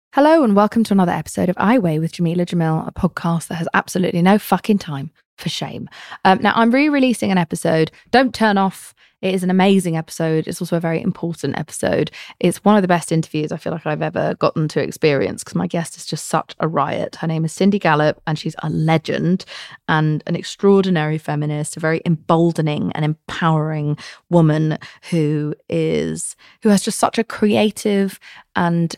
Hello and welcome to another episode of I Weigh with Jameela Jamil, a podcast that has absolutely no fucking time for shame. Now, I'm re-releasing an episode. Don't turn off. It is an amazing episode. It's also a very important episode. It's one of the best interviews I feel like I've ever gotten to experience because my guest is just such a riot. Her name is Cindy Gallop and she's a legend and an extraordinary feminist, a very emboldening and empowering woman who has just such a creative and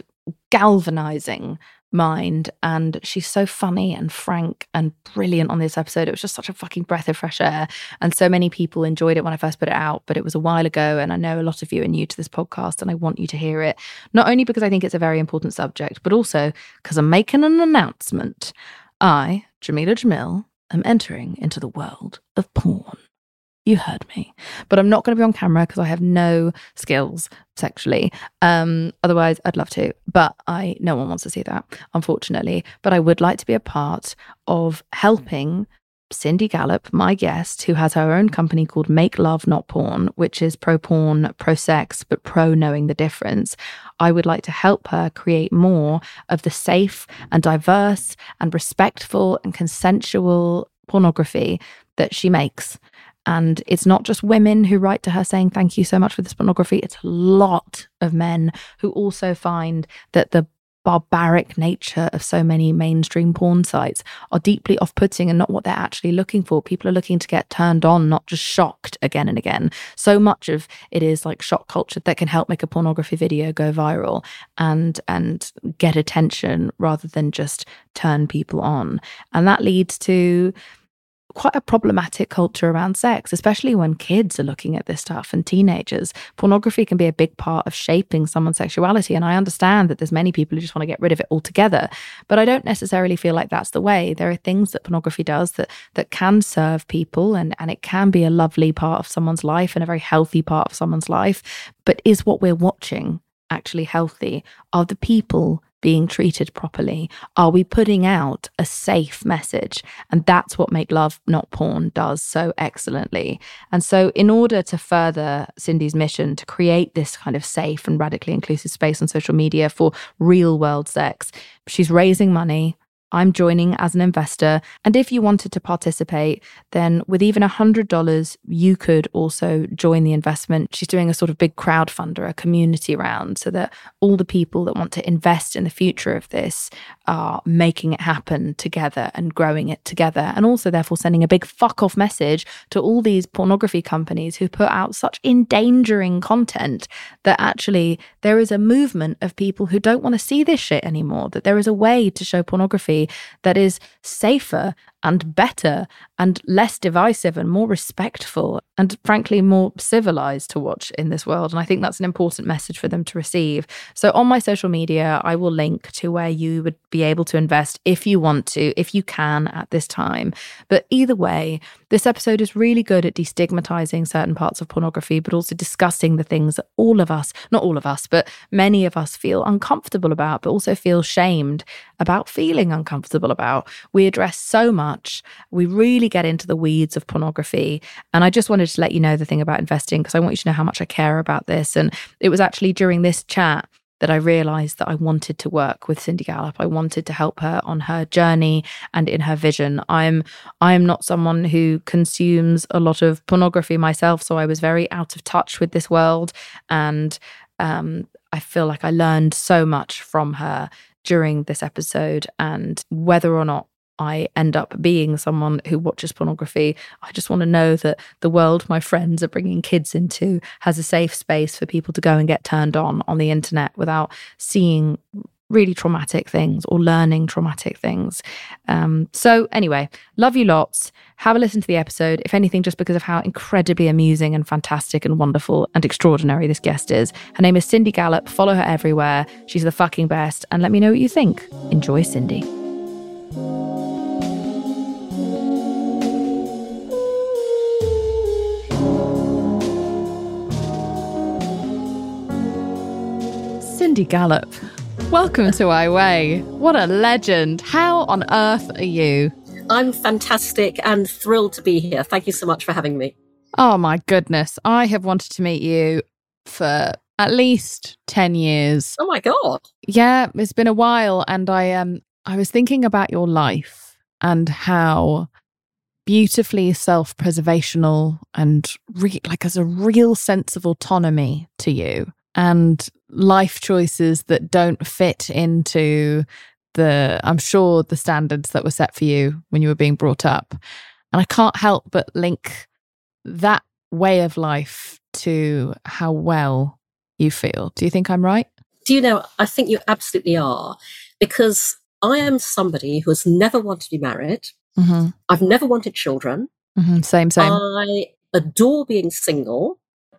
galvanizing mind, and she's so funny and frank and brilliant on this episode. It was just such a fucking breath of fresh air, and so many people enjoyed it when I first put it out, but it was a while ago, and I know a lot of you are new to this podcast and I want you to hear it, not only because I think it's a very important subject, but also because I'm making an announcement. I, Jameela Jamil, am entering into the world of porn. You heard me. But I'm not going to be on camera because I have no skills sexually. Otherwise, I'd love to. But no one wants to see that, unfortunately. But I would like to be a part of helping Cindy Gallop, my guest, who has her own company called Make Love Not Porn, which is pro-porn, pro-sex, but pro-knowing the difference. I would like to help her create more of the safe and diverse and respectful and consensual pornography that she makes. And it's not just women who write to her saying, thank you so much for this pornography. It's a lot of men who also find that the barbaric nature of so many mainstream porn sites are deeply off-putting and not what they're actually looking for. People are looking to get turned on, not just shocked again and again. So much of it is like shock culture that can help make a pornography video go viral and get attention rather than just turn people on. And that leads to quite a problematic culture around sex, especially when kids are looking at this stuff and teenagers. Pornography can be a big part of shaping someone's sexuality, and I understand that there's many people who just want to get rid of it altogether, but I don't necessarily feel like that's the way. There are things that pornography does that can serve people, and it can be a lovely part of someone's life and a very healthy part of someone's life, but is what we're watching actually healthy? Are the people being treated properly? Are we putting out a safe message? And that's what Make Love Not Porn does so excellently. And so in order to further Cindy's mission to create this kind of safe and radically inclusive space on social media for real world sex, she's raising money. I'm joining as an investor. And if you wanted to participate, then with even $100, you could also join the investment. She's doing a sort of big crowdfunder, a community round, so that all the people that want to invest in the future of this are making it happen together and growing it together. And also therefore sending a big fuck off message to all these pornography companies who put out such endangering content that actually there is a movement of people who don't want to see this shit anymore, that there is a way to show pornography that is safer and better and less divisive and more respectful and frankly more civilized to watch in this world. And I think that's an important message for them to receive. So on my social media, I will link to where you would be able to invest if you want to, if you can at this time. But either way, this episode is really good at destigmatizing certain parts of pornography, but also discussing the things that all of us, not all of us, but many of us feel uncomfortable about, but also feel shamed about feeling uncomfortable about. We address so much. We really get into the weeds of pornography. And I just wanted to let you know the thing about investing because I want you to know how much I care about this. And it was actually during this chat that I realized that I wanted to work with Cindy Gallop. I wanted to help her on her journey and in her vision. I am not someone who consumes a lot of pornography myself, so I was very out of touch with this world. And I feel like I learned so much from her during this episode, and whether or not I end up being someone who watches pornography, I just want to know that the world my friends are bringing kids into has a safe space for people to go and get turned on the internet without seeing really traumatic things or learning traumatic things. So anyway, love you lots. Have a listen to the episode, if anything, just because of how incredibly amusing and fantastic and wonderful and extraordinary this guest is. Her name is Cindy Gallop. Follow her everywhere. She's the fucking best. And let me know what you think. Enjoy, Cindy. Cindy Gallop, welcome to I Weigh. What a legend. How on earth are you? I'm fantastic and thrilled to be here. Thank you so much for having me. Oh my goodness. I have wanted to meet you for at least 10 years. Oh my God. Yeah, it's been a while. And I was thinking about your life and how beautifully self-preservational and there's a real sense of autonomy to you and life choices that don't fit into I'm sure the standards that were set for you when you were being brought up. And I can't help but link that way of life to how well you feel. Do you think I'm right? Do you know, I think you absolutely are, because I am somebody who has never wanted to be married. Mm-hmm. I've never wanted children. Mm-hmm. Same. I adore being single.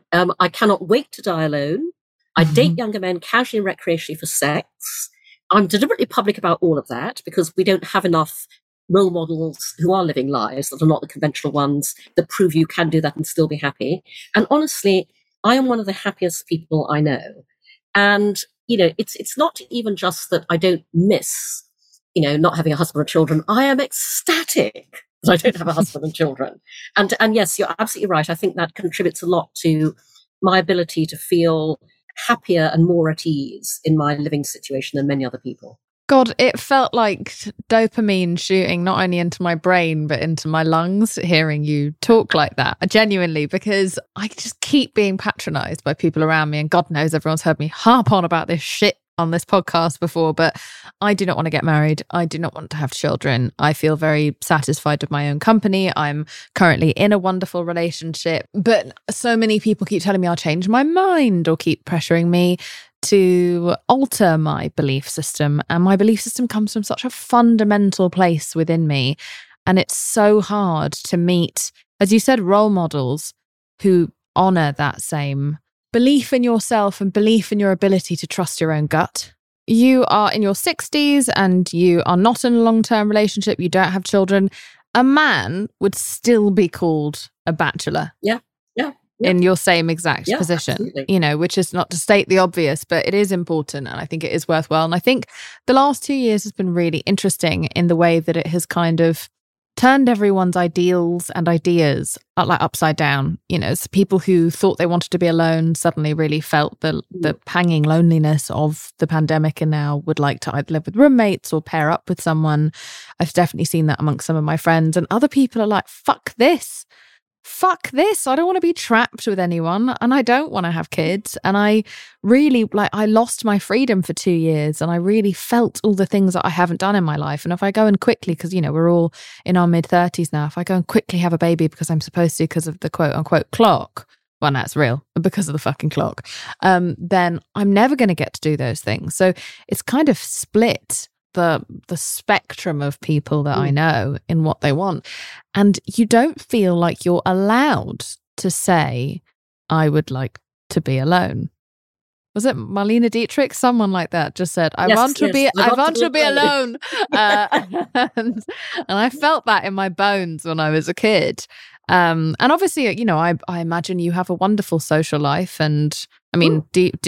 I cannot wait to die alone. I date younger men casually and recreationally for sex. I'm deliberately public about all of that because we don't have enough role models who are living lives that are not the conventional ones that prove you can do that and still be happy. And honestly, I am one of the happiest people I know. And, you know, it's not even just that I don't miss, you know, not having a husband or children. I am ecstatic that I don't have a husband and children. And yes, you're absolutely right. I think that contributes a lot to my ability to feel happier and more at ease in my living situation than many other people. God, it felt like dopamine shooting not only into my brain, but into my lungs, hearing you talk like that. Genuinely, because I just keep being patronized by people around me. And God knows everyone's heard me harp on about this shit on this podcast before, but I do not want to get married. I do not want to have children. I feel very satisfied with my own company. I'm currently in a wonderful relationship, but so many people keep telling me I'll change my mind or keep pressuring me to alter my belief system. And my belief system comes from such a fundamental place within me. And it's so hard to meet, as you said, role models who honor that same belief in yourself and belief in your ability to trust your own gut. You are in your 60s and you are not in a long-term relationship. You don't have children. A man would still be called a bachelor. Yeah. In your same exact position, absolutely. You know, which is not to state the obvious, but it is important. And I think it is worthwhile. And I think the last 2 years has been really interesting in the way that it has kind of turned everyone's ideals and ideas like upside down. You know, so people who thought they wanted to be alone suddenly really felt the hanging loneliness of the pandemic and now would like to either live with roommates or pair up with someone. I've definitely seen that amongst some of my friends, and other people are like, fuck this. I don't want to be trapped with anyone, and I don't want to have kids. And I really, I lost my freedom for 2 years, and I really felt all the things that I haven't done in my life. And if I go and quickly, because, you know, we're all in our mid-30s now, if I go and quickly have a baby because I'm supposed to, because of the quote-unquote clock, well, that's real, because of the fucking clock, then I'm never going to get to do those things. So it's kind of split the spectrum of people that I know in what they want. And you don't feel like you're allowed to say, I would like to be alone. Was it Marlene Dietrich? Someone like that just said, I want to be alone. And I felt that in my bones when I was a kid. And obviously, you know, I imagine you have a wonderful social life. And I mean,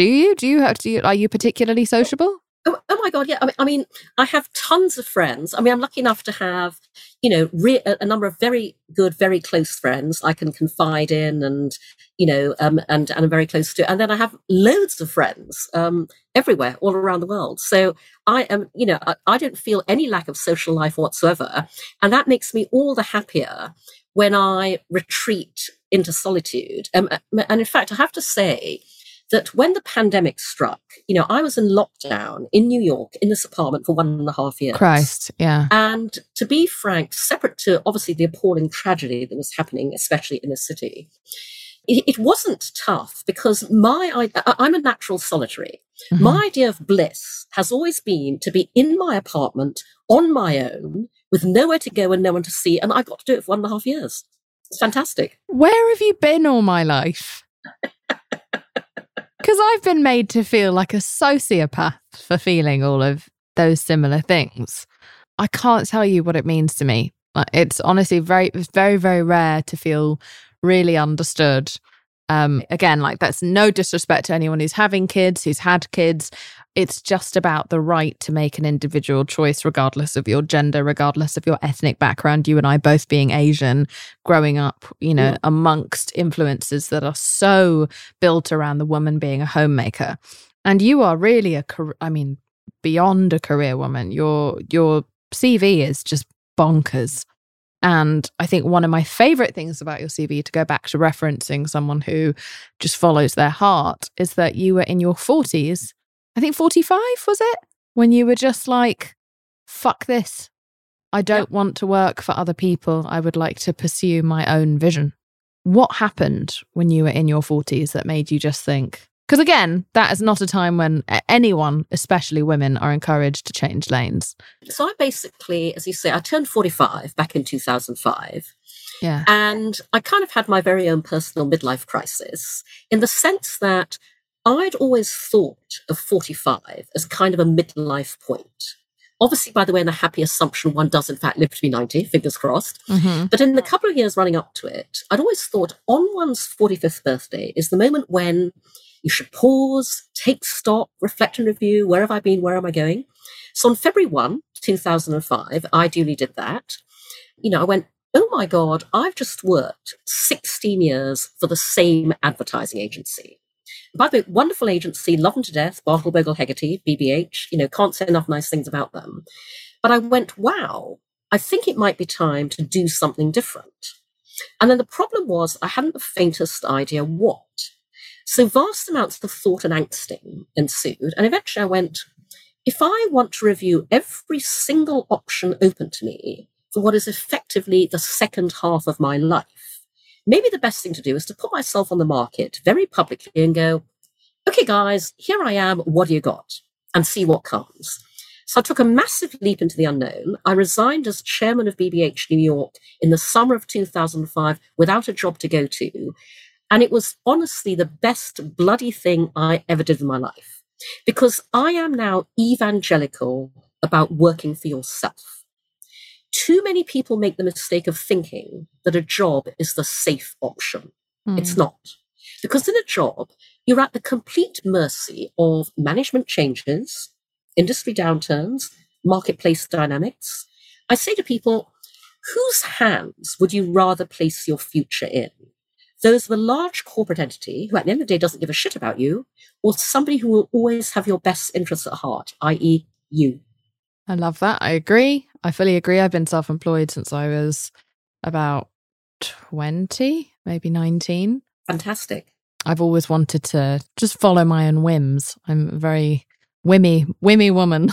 are you particularly sociable? Oh my God, yeah. I mean, I have tons of friends. I mean, I'm lucky enough to have, you know, a number of very good, very close friends I can confide in, and, you know, and I'm very close to. And then I have loads of friends everywhere, all around the world. So I am, you know, I don't feel any lack of social life whatsoever, and that makes me all the happier when I retreat into solitude. And in fact, I have to say that when the pandemic struck, you know, I was in lockdown in New York in this apartment for 1.5 years. Christ, yeah. And to be frank, separate to obviously the appalling tragedy that was happening, especially in the city, it wasn't tough because I'm a natural solitary. Mm-hmm. My idea of bliss has always been to be in my apartment on my own with nowhere to go and no one to see. And I got to do it for 1.5 years. It's fantastic. Where have you been all my life? Because I've been made to feel like a sociopath for feeling all of those similar things. I can't tell you what it means to me. It's honestly very, very rare to feel really understood. Again, like, that's no disrespect to anyone who's having kids, who's had kids. it's just about the right to make an individual choice, regardless of your gender, regardless of your ethnic background. You and I both being Asian, growing up, amongst influences that are so built around the woman being a homemaker. And you are really beyond a career woman. Your CV is just bonkers. And I think one of my favorite things about your CV, to go back to referencing someone who just follows their heart, is that you were in your 40s. I think 45, was it? When you were just like, fuck this. I don't want to work for other people. I would like to pursue my own vision. What happened when you were in your 40s that made you just think? Because again, that is not a time when anyone, especially women, are encouraged to change lanes. So I basically, as you say, I turned 45 back in 2005. Yeah. And I kind of had my very own personal midlife crisis in the sense that I'd always thought of 45 as kind of a midlife point. Obviously, by the way, in the happy assumption one does in fact live to be 90, fingers crossed. Mm-hmm. But in the couple of years running up to it, I'd always thought on one's 45th birthday is the moment when you should pause, take stock, reflect and review. Where have I been? Where am I going? So on February 1, 2005, I duly did that. I went, oh my God, I've just worked 16 years for the same advertising agency. By the way, wonderful agency, love them to death, Bartle Bogle Hegarty, BBH, can't say enough nice things about them. But I went, wow, I think it might be time to do something different. And then the problem was I hadn't the faintest idea what. So vast amounts of thought and angsting ensued. And eventually I went, if I want to review every single option open to me for what is effectively the second half of my life, maybe the best thing to do is to put myself on the market very publicly and go, okay, guys, here I am. What do you got? And see what comes. So I took a massive leap into the unknown. I resigned as chairman of BBH New York in the summer of 2005 without a job to go to. And it was honestly the best bloody thing I ever did in my life, because I am now evangelical about working for yourself. Too many people make the mistake of thinking that a job is the safe option. It's not. Because in a job, you're at the complete mercy of management changes, industry downturns, marketplace dynamics. I say to people, whose hands would you rather place your future in? Those of a large corporate entity who at the end of the day doesn't give a shit about you, or somebody who will always have your best interests at heart, i.e. you? I love that. I agree. I fully agree. I've been self-employed since I was about 20, maybe 19. Fantastic. I've always wanted to just follow my own whims. I'm a very whimmy woman.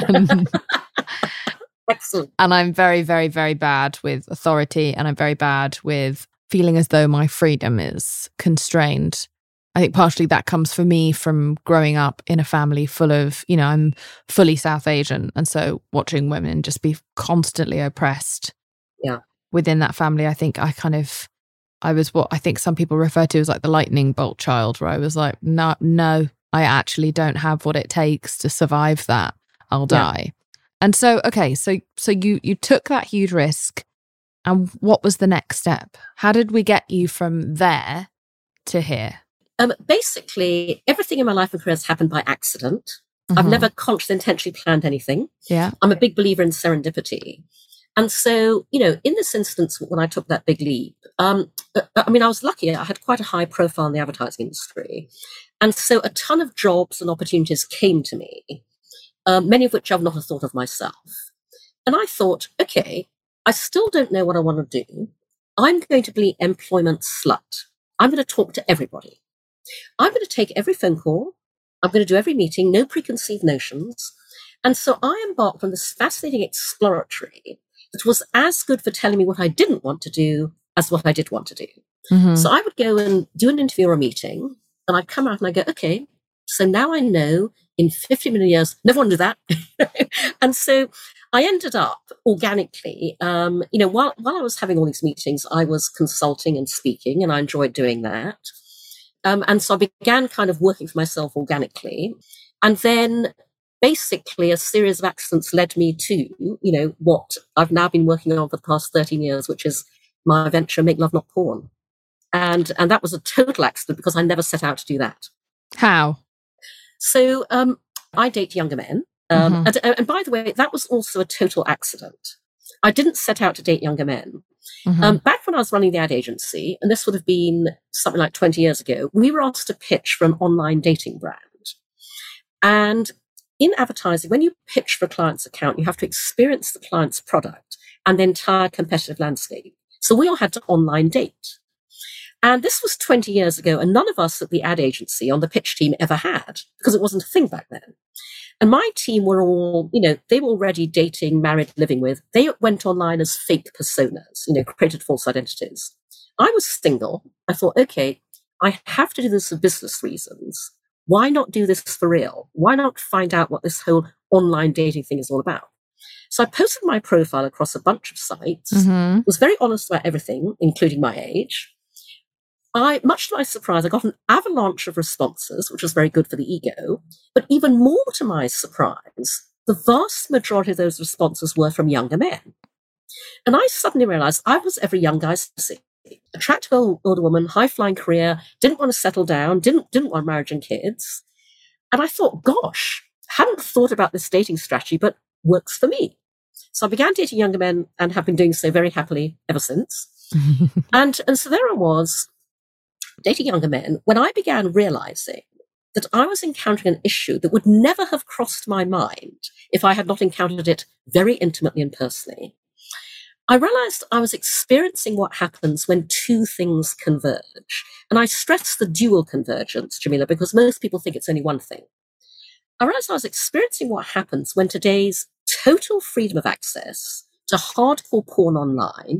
Excellent. And I'm very, very, very bad with authority, and I'm very bad with feeling as though my freedom is constrained. I think partially that comes for me from growing up in a family full of, I'm fully South Asian. And so watching women just be constantly oppressed within that family, I think I was what I think some people refer to as like the lightning bolt child, where I was like, no, I actually don't have what it takes to survive that. I'll die. And so, okay, so you took that huge risk. And what was the next step? How did we get you from there to here? Basically, everything in my life and career has happened by accident. Mm-hmm. I've never consciously intentionally planned anything. Yeah. I'm a big believer in serendipity. And so, in this instance, when I took that big leap, I was lucky. I had quite a high profile in the advertising industry. And so a ton of jobs and opportunities came to me, many of which I've not thought of myself. And I thought, okay, I still don't know what I want to do. I'm going to be employment slut. I'm going to talk to everybody. I'm going to take every phone call. I'm going to do every meeting, no preconceived notions. And so I embarked on this fascinating exploratory that was as good for telling me what I didn't want to do as what I did want to do. Mm-hmm. So I would go and do an interview or a meeting, and I'd come out and I go, okay, so now I know in 50 million years, never want to do that. And so I ended up organically, while I was having all these meetings, I was consulting and speaking, and I enjoyed doing that. And so I began kind of working for myself organically. And then basically a series of accidents led me to, what I've now been working on for the past 13 years, which is my venture, Make Love Not Porn. And that was a total accident because I never set out to do that. How? So I date younger men. Mhm. And by the way, that was also a total accident. I didn't set out to date younger men. Mhm. Back when I was running the ad agency, and this would have been something like 20 years ago, we were asked to pitch for an online dating brand. And in advertising, when you pitch for a client's account, you have to experience the client's product and the entire competitive landscape. So we all had to online date. And this was 20 years ago, and none of us at the ad agency on the pitch team ever had, because it wasn't a thing back then. And my team were all, they were already dating, married, living with. They went online as fake personas, created false identities. I was single. I thought, okay, I have to do this for business reasons. Why not do this for real? Why not find out what this whole online dating thing is all about? So I posted my profile across a bunch of sites, was very honest about everything, including my age. Much to my surprise, I got an avalanche of responses, which was very good for the ego. But even more to my surprise, the vast majority of those responses were from younger men. And I suddenly realized I was every young guy's fantasy. Attractive older woman, high-flying career, didn't want to settle down, didn't want marriage and kids. And I thought, gosh, hadn't thought about this dating strategy, but works for me. So I began dating younger men and have been doing so very happily ever since. and so there I was, dating younger men, when I began realizing that I was encountering an issue that would never have crossed my mind if I had not encountered it very intimately and personally. I realized I was experiencing what happens when two things converge. And I stress the dual convergence, Jameela, because most people think it's only one thing. I realized I was experiencing what happens when today's total freedom of access to hardcore porn online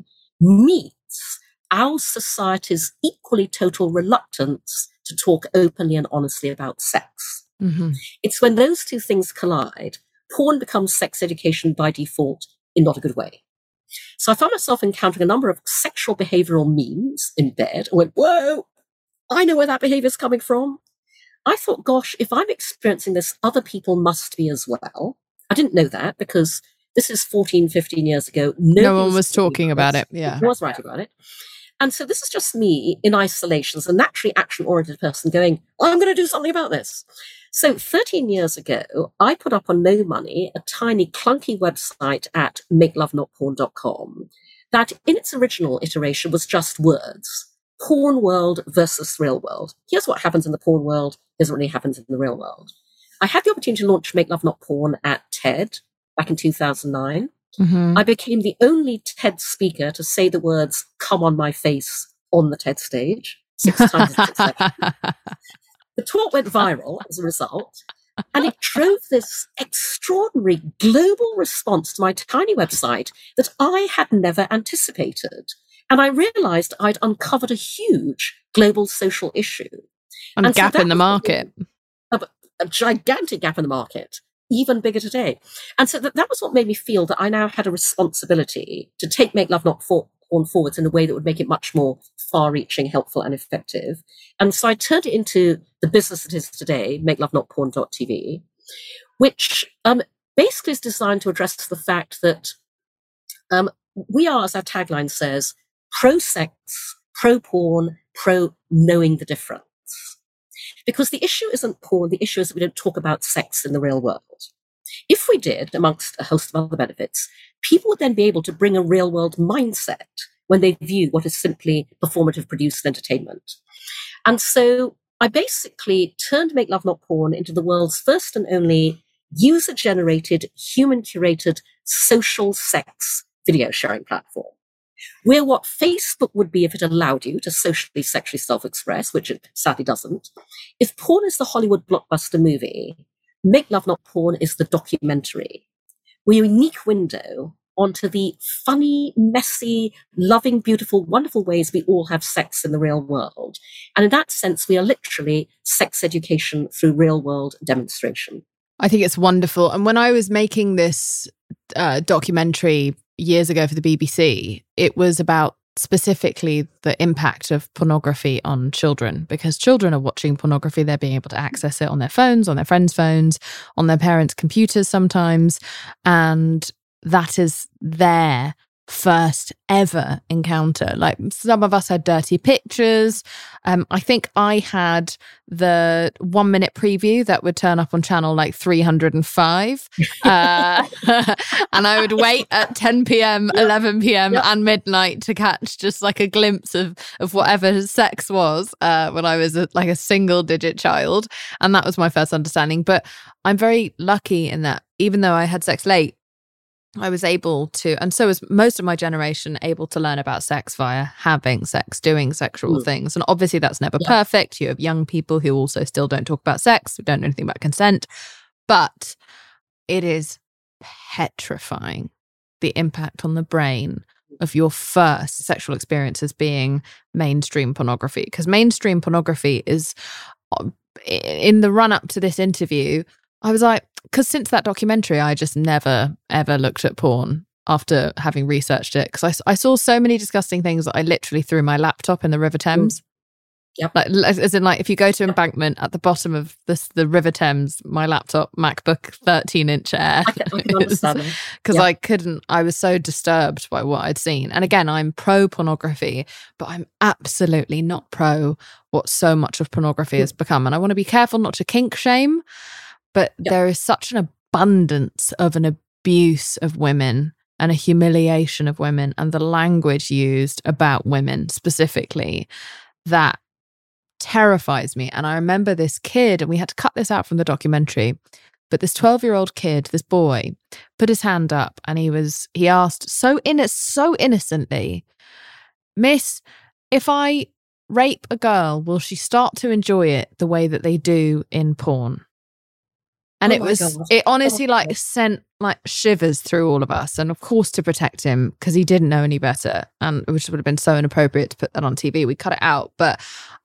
meets our society's equally total reluctance to talk openly and honestly about sex. Mm-hmm. It's when those two things collide, porn becomes sex education by default in not a good way. So I found myself encountering a number of sexual behavioral memes in bed. I went, whoa, I know where that behavior is coming from. I thought, gosh, if I'm experiencing this, other people must be as well. I didn't know that because this is 14, 15 years ago. No one was talking about it. Yeah. No one was writing about it. And so this is just me in isolation as a naturally action-oriented person going, I'm going to do something about this. So 13 years ago, I put up on no money a tiny clunky website at makelovenotporn.com that in its original iteration was just words. Porn world versus real world. Here's what happens in the porn world. Here's what really happens in the real world. I had the opportunity to launch Make Love Not Porn at TED back in 2009. I became the only TED speaker to say the words, come on my face, on the TED stage 6 times in succession. The talk went viral as a result, and it drove this extraordinary global response to my tiny website that I had never anticipated. And I realized I'd uncovered a huge global social issue. And gap in the market. A gigantic gap in the market. Even bigger today. And so that was what made me feel that I now had a responsibility to take Make Love Not Porn forwards in a way that would make it much more far-reaching, helpful, and effective. And so I turned it into the business it is today, makelovenotporn.tv, which basically is designed to address the fact that we are, as our tagline says, pro-sex, pro-porn, pro-knowing the difference. Because the issue isn't porn, the issue is that we don't talk about sex in the real world. If we did, amongst a host of other benefits, people would then be able to bring a real world mindset when they view what is simply performative produced entertainment. And so I basically turned Make Love Not Porn into the world's first and only user-generated, human-curated social sex video sharing platform. We're what Facebook would be if it allowed you to socially, sexually self-express, which it sadly doesn't. If porn is the Hollywood blockbuster movie, Make Love Not Porn is the documentary. We're a unique window onto the funny, messy, loving, beautiful, wonderful ways we all have sex in the real world. And in that sense, we are literally sex education through real-world demonstration. I think it's wonderful. And when I was making this documentary years ago for the BBC, it was about specifically the impact of pornography on children, because children are watching pornography. They're being able to access it on their phones, on their friends' phones, on their parents' computers sometimes. And that is there first ever encounter. Like, some of us had dirty pictures. I think I had the 1 minute preview that would turn up on channel like 305. And I would wait at 10 p.m, 11 p.m. and midnight to catch just like a glimpse of whatever sex was when I was like a single digit child. And that was my first understanding. But I'm very lucky in that even though I had sex late, I was able to, and so was most of my generation, able to learn about sex via having sex, doing sexual things. And obviously that's never perfect. You have young people who also still don't talk about sex, who don't know anything about consent. But it is petrifying, the impact on the brain of your first sexual experience as being mainstream pornography. Because mainstream pornography is, in the run up to this interview, I was like, because since that documentary, I just never, ever looked at porn after having researched it. Because I saw so many disgusting things that I literally threw my laptop in the River Thames. Yep. Like, as in, like, if you go to Embankment, at the bottom of the River Thames, my laptop, MacBook 13-inch Air. I can understand that. Because I was so disturbed by what I'd seen. And again, I'm pro pornography, but I'm absolutely not pro what so much of pornography has become. And I want to be careful not to kink shame. But there is such an abundance of an abuse of women and a humiliation of women and the language used about women specifically that terrifies me. And I remember this kid, and we had to cut this out from the documentary, but this 12-year-old kid, this boy, put his hand up and he asked so innocently, "Miss, if I rape a girl, will she start to enjoy it the way that they do in porn?" And it honestly like sent like shivers through all of us. And of course, to protect him, because he didn't know any better, and which would have been so inappropriate to put that on TV, we cut it out. But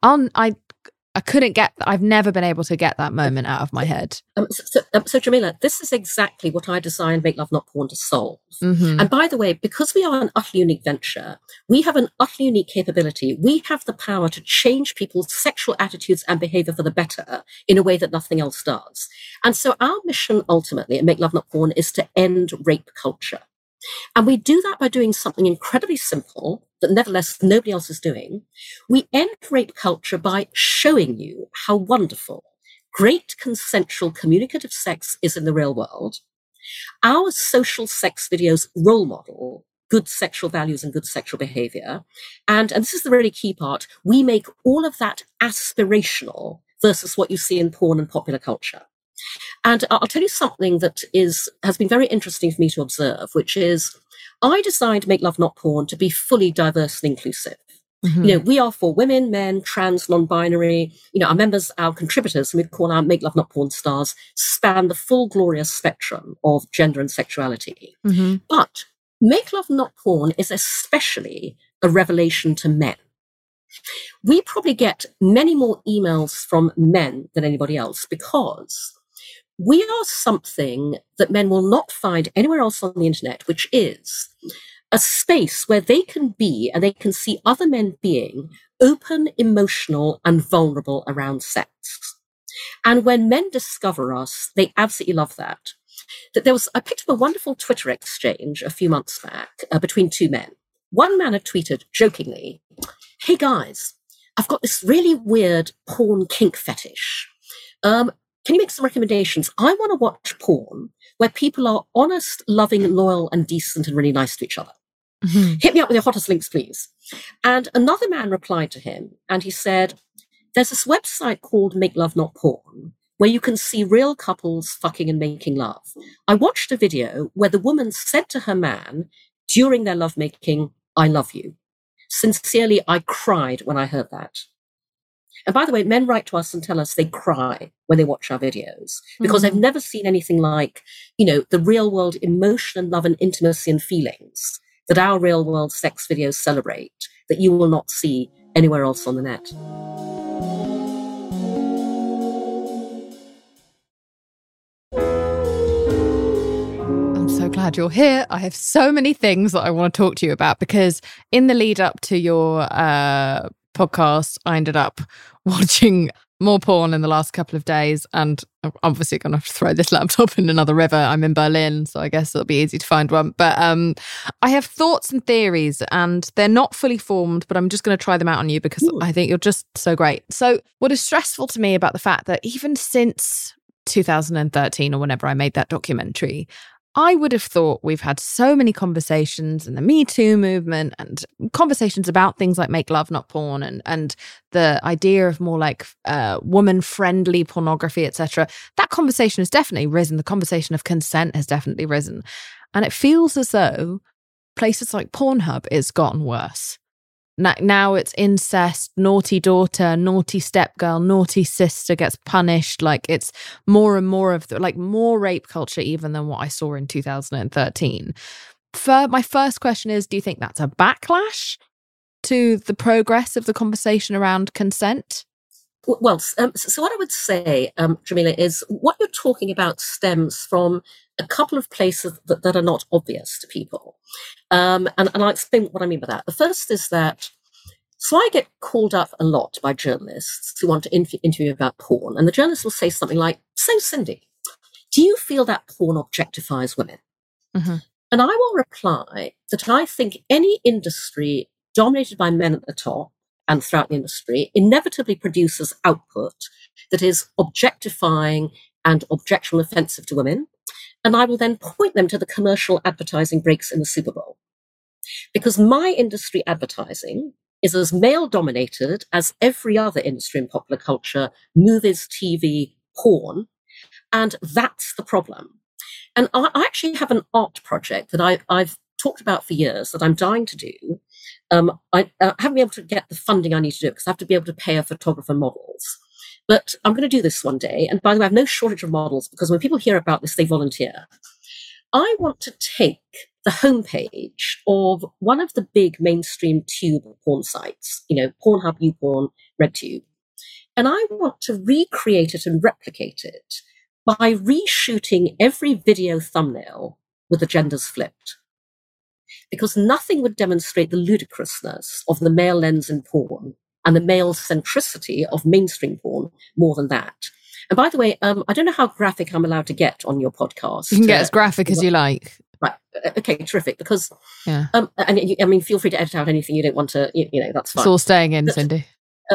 I couldn't I've never been able to get that moment out of my head. So Jameela, this is exactly what I designed Make Love Not Porn to solve. And by the way, because we are an utterly unique venture, we have an utterly unique capability. We have the power to change people's sexual attitudes and behavior for the better in a way that nothing else does. And so our mission ultimately at Make Love Not Porn is to end rape culture. And we do that by doing something incredibly simple that nevertheless nobody else is doing. We end rape culture by showing you how wonderful great consensual communicative sex is in the real world. Our social sex videos role model good sexual values and good sexual behavior. And this is the really key part, we make all of that aspirational versus what you see in porn and popular culture. And I'll tell you something that has been very interesting for me to observe, which is I designed Make Love Not Porn to be fully diverse and inclusive. Mm-hmm. You know, we are for women, men, trans, non-binary. You know, our members, our contributors, and we call our Make Love Not Porn stars, span the full glorious spectrum of gender and sexuality. Mm-hmm. But Make Love Not Porn is especially a revelation to men. We probably get many more emails from men than anybody else because we are something that men will not find anywhere else on the internet, which is a space where they can be and they can see other men being open, emotional, and vulnerable around sex. And when men discover us, they absolutely love that. I picked up a wonderful Twitter exchange a few months back between two men. One man had tweeted jokingly, "Hey guys, I've got this really weird porn kink fetish. Can you make some recommendations? I want to watch porn where people are honest, loving, loyal, and decent and really nice to each other. Mm-hmm. Hit me up with your hottest links, please." And another man replied to him and he said, "There's this website called Make Love Not Porn where you can see real couples fucking and making love. I watched a video where the woman said to her man during their lovemaking, 'I love you.' Sincerely, I cried when I heard that." And by the way, men write to us and tell us they cry when they watch our videos because they've never seen anything like, you know, the real world emotion and love and intimacy and feelings that our real world sex videos celebrate that you will not see anywhere else on the net. I'm so glad you're here. I have so many things that I want to talk to you about because in the lead up to your podcast, I ended up watching more porn in the last couple of days, and I'm obviously going to have to throw this laptop in another river. I'm in Berlin, so I guess it'll be easy to find one. But I have thoughts and theories, and they're not fully formed, but I'm just going to try them out on you because I think you're just so great. So what is stressful to me about the fact that even since 2013 or whenever I made that documentary, I would have thought we've had so many conversations in the Me Too movement and conversations about things like make love, not porn, and the idea of more like woman-friendly pornography, etc. That conversation has definitely risen. The conversation of consent has definitely risen. And it feels as though places like Pornhub, it's gotten worse. Now it's incest, naughty daughter, naughty stepgirl, naughty sister gets punished. Like it's more and more of more rape culture even than what I saw in 2013. My first question is, do you think that's a backlash to the progress of the conversation around consent? Well, so what I would say, Jameela, is what you're talking about stems from a couple of places that are not obvious to people. And I'll explain what I mean by that. The first is that, so I get called up a lot by journalists who want to interview about porn. And the journalist will say something like, so Cindy, do you feel that porn objectifies women? Mm-hmm. And I will reply that I think any industry dominated by men at the top and throughout the industry inevitably produces output that is objectifying and objectionable offensive to women. And I will then point them to the commercial advertising breaks in the Super Bowl. Because my industry advertising is as male-dominated as every other industry in popular culture, movies, TV, porn, and that's the problem. And I actually have an art project that I've talked about for years that I'm dying to do. I haven't been able to get the funding I need to do it because I have to be able to pay a photographer models. But I'm going to do this one day. And by the way, I have no shortage of models because when people hear about this, they volunteer. I want to take the homepage of one of the big mainstream tube porn sites, Pornhub, YouPorn, RedTube. And I want to recreate it and replicate it by reshooting every video thumbnail with the genders flipped. Because nothing would demonstrate the ludicrousness of the male lens in porn and the male centricity of mainstream porn more than that. And by the way, I don't know how graphic I'm allowed to get on your podcast. You can get as graphic as you like. Right. Okay, terrific. Because, yeah. Feel free to edit out anything you don't want to, that's fine. It's all staying in, Cindy.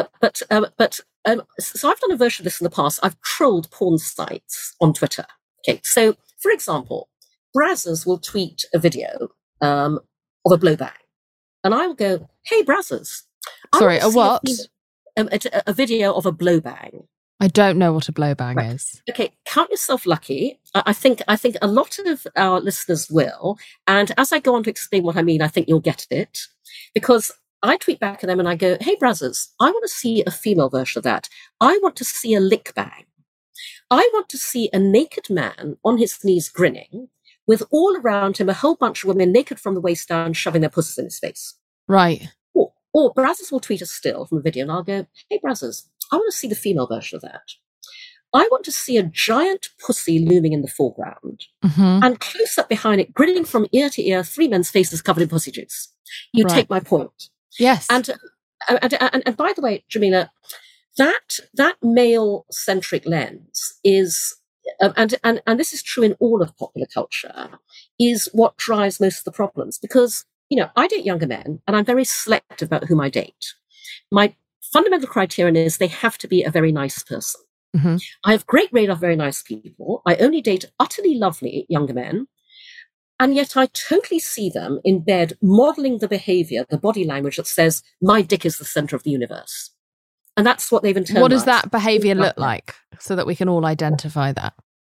So I've done a version of this in the past. I've trolled porn sites on Twitter. Okay, so for example, Brazzers will tweet a video of a blowbang, and I will go, "Hey, Brazzers, sorry, a what? A video of a blowbang." I don't know what a blowbang is. Okay, count yourself lucky. I think a lot of our listeners will, and as I go on to explain what I mean, I think you'll get it, because I tweet back at them and I go, "Hey, Brazzers, I want to see a female version of that. I want to see a lick bang. I want to see a naked man on his knees grinning with all around him a whole bunch of women naked from the waist down, shoving their pussies in his face." Right. Or Brazzers will tweet a still from a video and I'll go, "Hey, Brazzers, I want to see the female version of that. I want to see a giant pussy looming in the foreground and close up behind it, grinning from ear to ear, 3 men's faces covered in pussy juice." You take my point. Yes. And by the way, Jameela, that male-centric lens is, and this is true in all of popular culture, is what drives most of the problems. Because, I date younger men, and I'm very selective about whom I date. My fundamental criterion is they have to be a very nice person. I have great radar of very nice people. I only date utterly lovely younger men. And yet I totally see them in bed modeling the behavior, the body language that says, "My dick is the center of the universe." And that's what they've internalized. What does that behavior look like so that we can all identify that?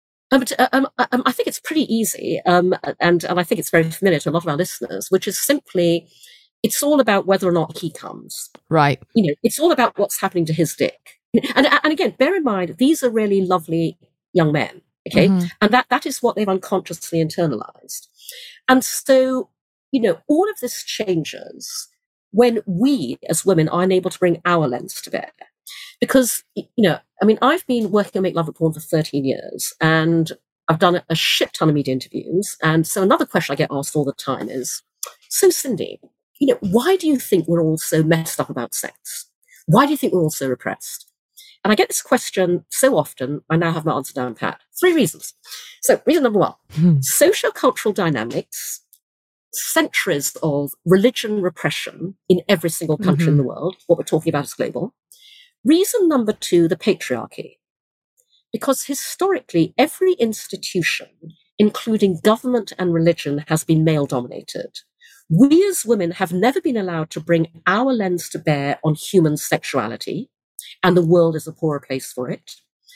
I think it's pretty easy. And I think it's very familiar to a lot of our listeners, which is simply, it's all about whether or not he comes. Right. It's all about what's happening to his dick. And again, bear in mind, these are really lovely young men. Okay. And that is what they've unconsciously internalized. And so, all of this changes when we as women are unable to bring our lens to bear. Because, I've been working on Make Love with Porn for 13 years and I've done a shit ton of media interviews. And so another question I get asked all the time is, "So Cindy, why do you think we're all so messed up about sex? Why do you think we're all so repressed?" And I get this question so often, I now have my answer down pat. 3 reasons. So reason number 1, socio-cultural dynamics, centuries of religion repression in every single country in the world. What we're talking about is global. Reason number 2, the patriarchy. Because historically, every institution, including government and religion, has been male-dominated. We as women have never been allowed to bring our lens to bear on human sexuality, and the world is a poorer place for it.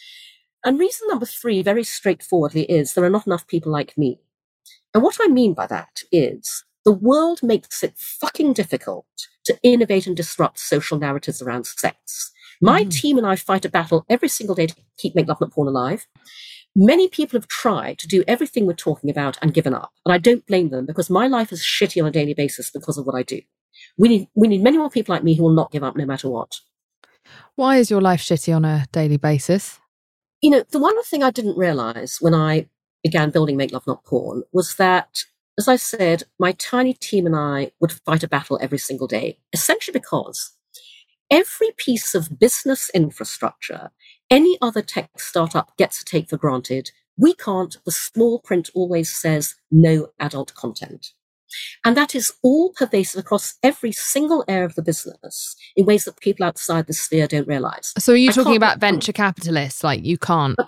And reason number 3, very straightforwardly, is there are not enough people like me. And what I mean by that is the world makes it fucking difficult to innovate and disrupt social narratives around sex. My team and I fight a battle every single day to keep Make Love Not Porn alive. Many people have tried to do everything we're talking about and given up. And I don't blame them, because my life is shitty on a daily basis because of what I do. We need many more people like me who will not give up no matter what. Why is your life shitty on a daily basis? You know, the one thing I didn't realize when I began building Make Love Not Porn was that, as I said, my tiny team and I would fight a battle every single day, essentially because every piece of business infrastructure any other tech startup gets to take for granted, we can't. The small print always says no adult content. And that is all pervasive across every single area of the business in ways that people outside the sphere don't realize. So are you talking about venture capitalists? Like, you can't?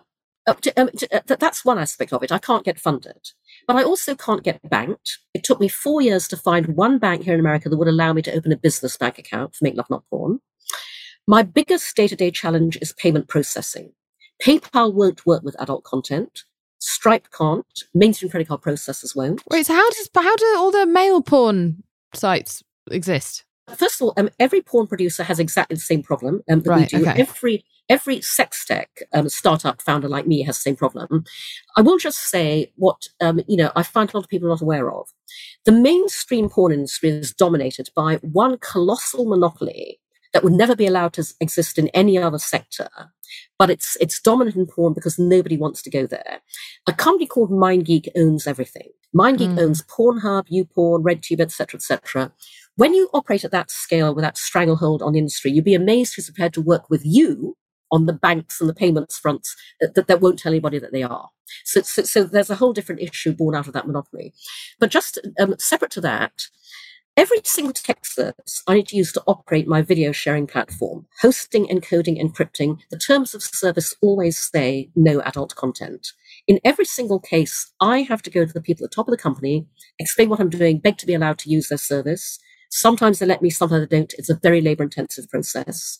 That's one aspect of it. I can't get funded. But I also can't get banked. It took me 4 years to find one bank here in America that would allow me to open a business bank account for Make Love Not Porn. My biggest day-to-day challenge is payment processing. PayPal won't work with adult content. Stripe can't. Mainstream credit card processors won't. Wait, so how do all the male porn sites exist? First of all, every porn producer has exactly the same problem that we do. Okay. Every sex tech startup founder like me has the same problem. I will just say what I find a lot of people are not aware of. The mainstream porn industry is dominated by one colossal monopoly that would never be allowed to exist in any other sector. But it's dominant in porn because nobody wants to go there. A company called MindGeek owns everything. MindGeek owns Pornhub, YouPorn, RedTube, etc., etc. When you operate at that scale with that stranglehold on the industry, you'd be amazed who's prepared to work with you on the banks and the payments fronts that won't tell anybody that they are. So there's a whole different issue born out of that monopoly. But just separate to that, every single tech service I need to use to operate my video sharing platform, hosting, encoding, encrypting, the terms of service always say no adult content. In every single case, I have to go to the people at the top of the company, explain what I'm doing, beg to be allowed to use their service. Sometimes they let me, sometimes they don't. It's a very labor-intensive process.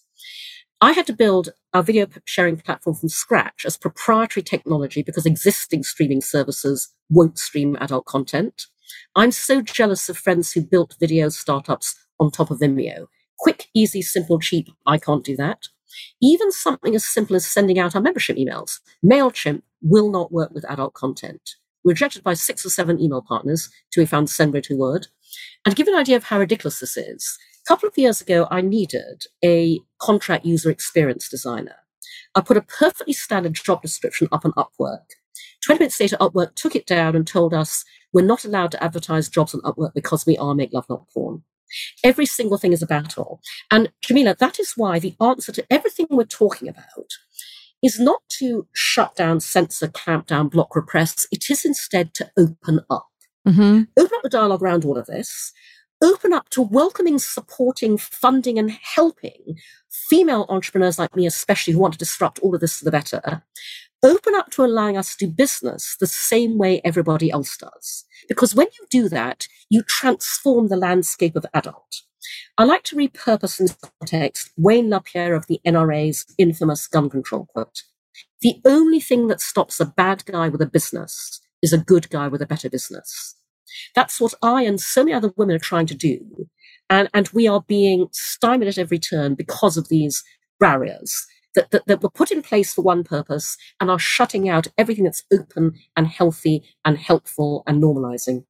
I had to build our video sharing platform from scratch as proprietary technology because existing streaming services won't stream adult content. I'm so jealous of friends who built video startups on top of Vimeo. Quick, easy, simple, cheap. I can't do that. Even something as simple as sending out our membership emails. MailChimp will not work with adult content. Rejected by 6 or 7 email partners till we found Sendgrid who would. And to give you an idea of how ridiculous this is, a couple of years ago, I needed a contract user experience designer. I put a perfectly standard job description up on Upwork. 20 minutes later, Upwork took it down and told us we're not allowed to advertise jobs on Upwork because we are Make Love Not Porn. Every single thing is a battle. And Jameela, that is why the answer to everything we're talking about is not to shut down, censor, clamp down, block, repress. It is instead to open up. Open up the dialogue around all of this. Open up to welcoming, supporting, funding, and helping female entrepreneurs like me, especially who want to disrupt all of this for the better. Open up to allowing us to do business the same way everybody else does. Because when you do that, you transform the landscape of adult. I like to repurpose in this context Wayne LaPierre of the NRA's infamous gun control quote. The only thing that stops a bad guy with a business is a good guy with a better business. That's what I and so many other women are trying to do. And we are being stymied at every turn because of these barriers that were put in place for one purpose and are shutting out everything that's open and healthy and helpful and normalizing.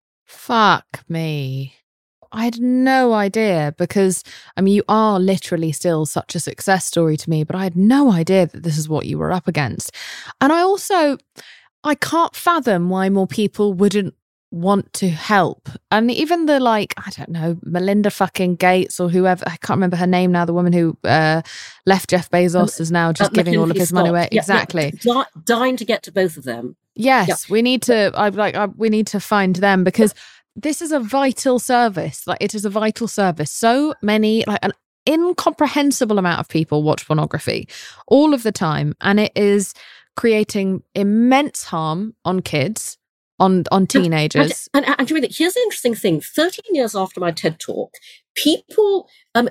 Fuck me. I had no idea because, I mean, you are literally still such a success story to me, but I had no idea that this is what you were up against. And I can't fathom why more people wouldn't want to help. And even the, like, I don't know, Melinda fucking Gates or whoever, I can't remember her name now, the woman who left Jeff Bezos is now just giving all of his money away. Yeah, exactly. Yeah. Dying to get to both of them. Yes, we need to, we need to find them, because this is a vital service. Like, it is a vital service. So many, like an incomprehensible amount of people watch pornography all of the time. And it is creating immense harm on kids, on teenagers. And Jamila, here's the interesting thing. 13 years after my TED Talk, people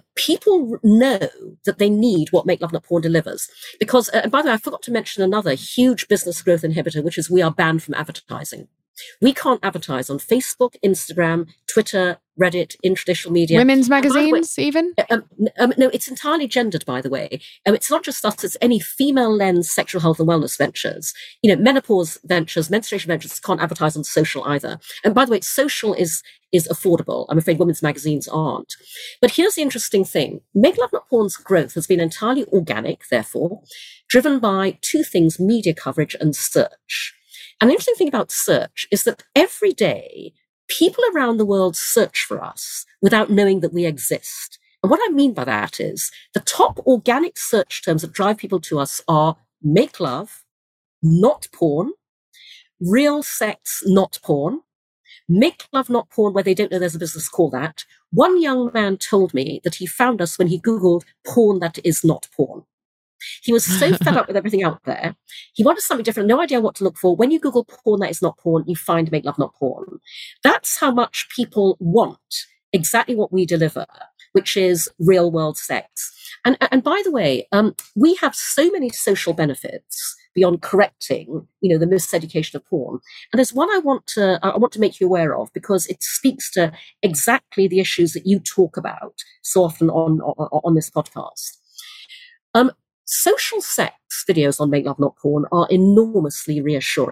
know that they need what Make Love Not Porn delivers. Because, and by the way, I forgot to mention another huge business growth inhibitor, which is we are banned from advertising. We can't advertise on Facebook, Instagram, Twitter, Reddit, in traditional media. Women's magazines, even? No, it's entirely gendered, by the way. It's not just us, it's any female lens sexual health and wellness ventures. Menopause ventures, menstruation ventures can't advertise on social either. And by the way, social is affordable. I'm afraid women's magazines aren't. But here's the interesting thing. Make Love Not Porn's growth has been entirely organic, therefore, driven by two things: media coverage and search. And the interesting thing about search is that every day, people around the world search for us without knowing that we exist. And what I mean by that is the top organic search terms that drive people to us are make love, not porn, real sex, not porn, make love, not porn, where they don't know there's a business called that. One young man told me that he found us when he Googled porn that is not porn. He was so fed up with everything out there. He wanted something different, no idea what to look for. When you Google porn that is not porn, you find Make Love Not Porn. That's how much people want exactly what we deliver, which is real world sex. And by the way, we have so many social benefits beyond correcting, the miseducation of porn. And there's one I want to make you aware of, because it speaks to exactly the issues that you talk about so often on this podcast. Social sex videos on Make Love Not Porn are enormously reassuring,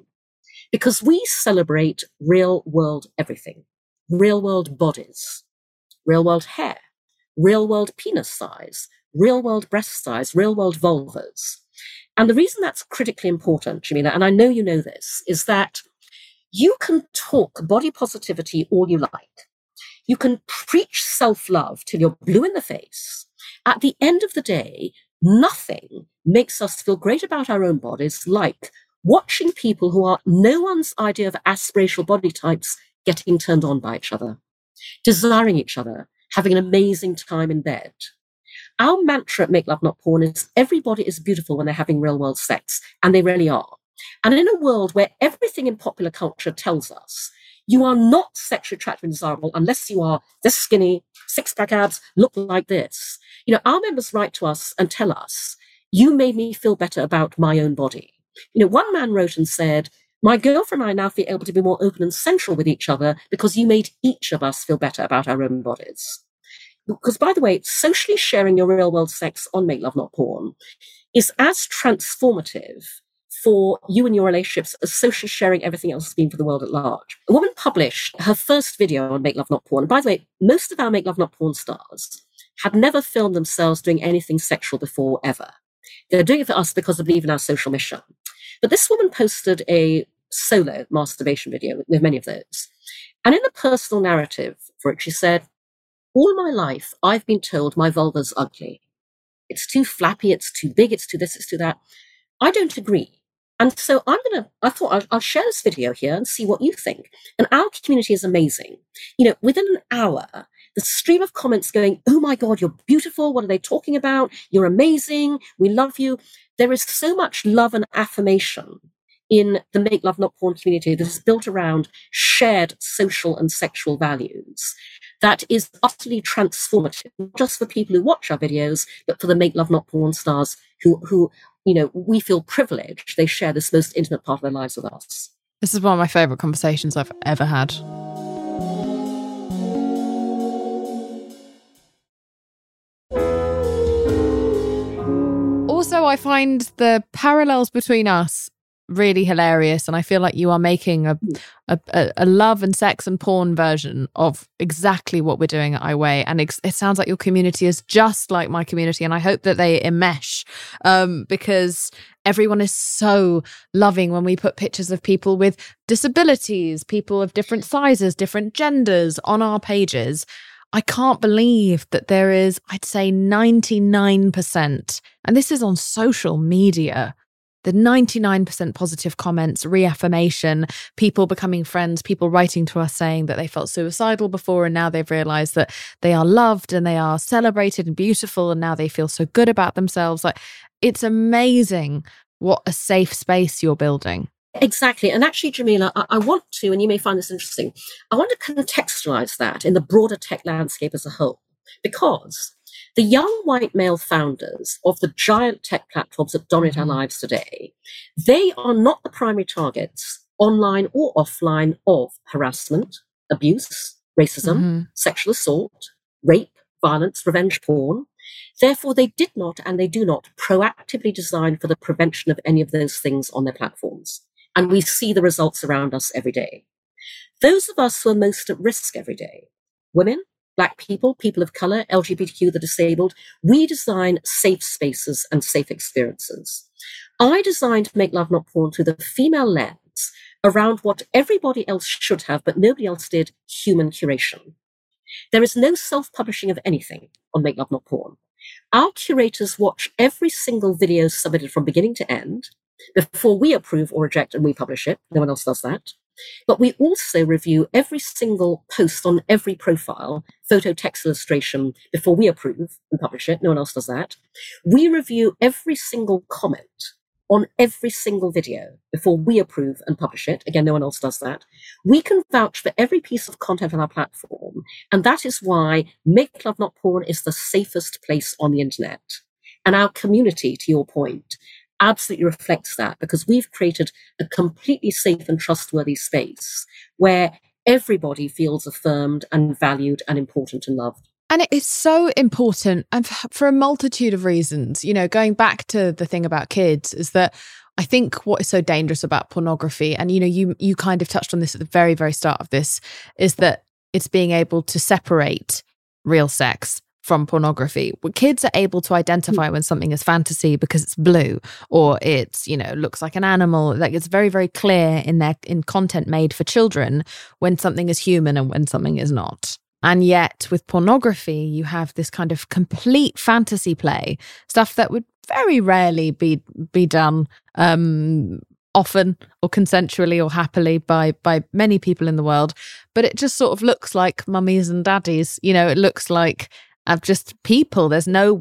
because we celebrate real world everything: real world bodies, real world hair, real world penis size, real world breast size, real world vulvas. And the reason that's critically important, Jamila, and I know you know this, is that you can talk body positivity all you like. You can preach self-love till you're blue in the face. At the end of the day, nothing makes us feel great about our own bodies like watching people who are no one's idea of aspirational body types getting turned on by each other, desiring each other, having an amazing time in bed. Our mantra at Make Love Not Porn is everybody is beautiful when they're having real world sex, and they really are. And in a world where everything in popular culture tells us you are not sexually attractive and desirable unless you are this skinny, six-pack abs, look like this. Our members write to us and tell us, you made me feel better about my own body. One man wrote and said, my girlfriend and I now feel able to be more open and sensual with each other because you made each of us feel better about our own bodies. Because, by the way, socially sharing your real world sex on Make Love Not Porn is as transformative for you and your relationships as socially sharing everything else has been for the world at large. A woman published her first video on Make Love Not Porn. And by the way, most of our Make Love Not Porn stars had never filmed themselves doing anything sexual before, ever. They're doing it for us because they believe in our social mission. But this woman posted a solo masturbation video with many of those. And in the personal narrative for it, she said, all my life, I've been told my vulva's ugly. It's too flappy, it's too big, it's too this, it's too that. I don't agree. And so I thought I'll share this video here and see what you think. And our community is amazing. Within an hour, the stream of comments going, oh my God, you're beautiful. What are they talking about? You're amazing. We love you. There is so much love and affirmation in the Make Love Not Porn community that is built around shared social and sexual values that is utterly transformative, not just for people who watch our videos, but for the Make Love Not Porn stars who we feel privileged. They share this most intimate part of their lives with us. This is one of my favourite conversations I've ever had. Also, I find the parallels between us really hilarious. And I feel like you are making a love and sex and porn version of exactly what we're doing at iWeigh. And it sounds like your community is just like my community. And I hope that they enmesh, because everyone is so loving when we put pictures of people with disabilities, people of different sizes, different genders on our pages. I can't believe that there is, I'd say 99%, and this is on social media, the 99% positive comments, reaffirmation, people becoming friends, people writing to us saying that they felt suicidal before and now they've realized that they are loved and they are celebrated and beautiful and now they feel so good about themselves. Like, it's amazing what a safe space you're building. Exactly. And actually, Jameela, I want to, and you may find this interesting, I want to contextualize that in the broader tech landscape as a whole, because the young white male founders of the giant tech platforms that dominate our lives today, they are not the primary targets, online or offline, of harassment, abuse, racism, sexual assault, rape, violence, revenge porn. Therefore, they did not and they do not proactively design for the prevention of any of those things on their platforms. And we see the results around us every day. Those of us who are most at risk every day, women, Black people, people of color, LGBTQ, the disabled, we design safe spaces and safe experiences. I designed Make Love Not Porn through the female lens around what everybody else should have, but nobody else did, human curation. There is no self-publishing of anything on Make Love Not Porn. Our curators watch every single video submitted from beginning to end before we approve or reject and we publish it. No one else does that. But we also review every single post on every profile, photo, text, illustration, before we approve and publish it. No one else does that. We review every single comment on every single video before we approve and publish it. Again, no one else does that. We can vouch for every piece of content on our platform. And that is why Make Love Not Porn is the safest place on the internet. And our community, to your point, absolutely reflects that, because we've created a completely safe and trustworthy space where everybody feels affirmed and valued and important and loved. And it is so important, and for a multitude of reasons. You know, going back to the thing about kids, is that I think what is so dangerous about pornography, and you kind of touched on this at the very, very start of this, is that it's being able to separate real sex from pornography. Kids are able to identify when something is fantasy because it's blue, or it's, looks like an animal. Like, it's very, very clear in content made for children when something is human and when something is not. And yet with pornography, you have this kind of complete fantasy play, stuff that would very rarely be done often or consensually or happily by many people in the world. But it just sort of looks like mummies and daddies. It looks like just people. There's no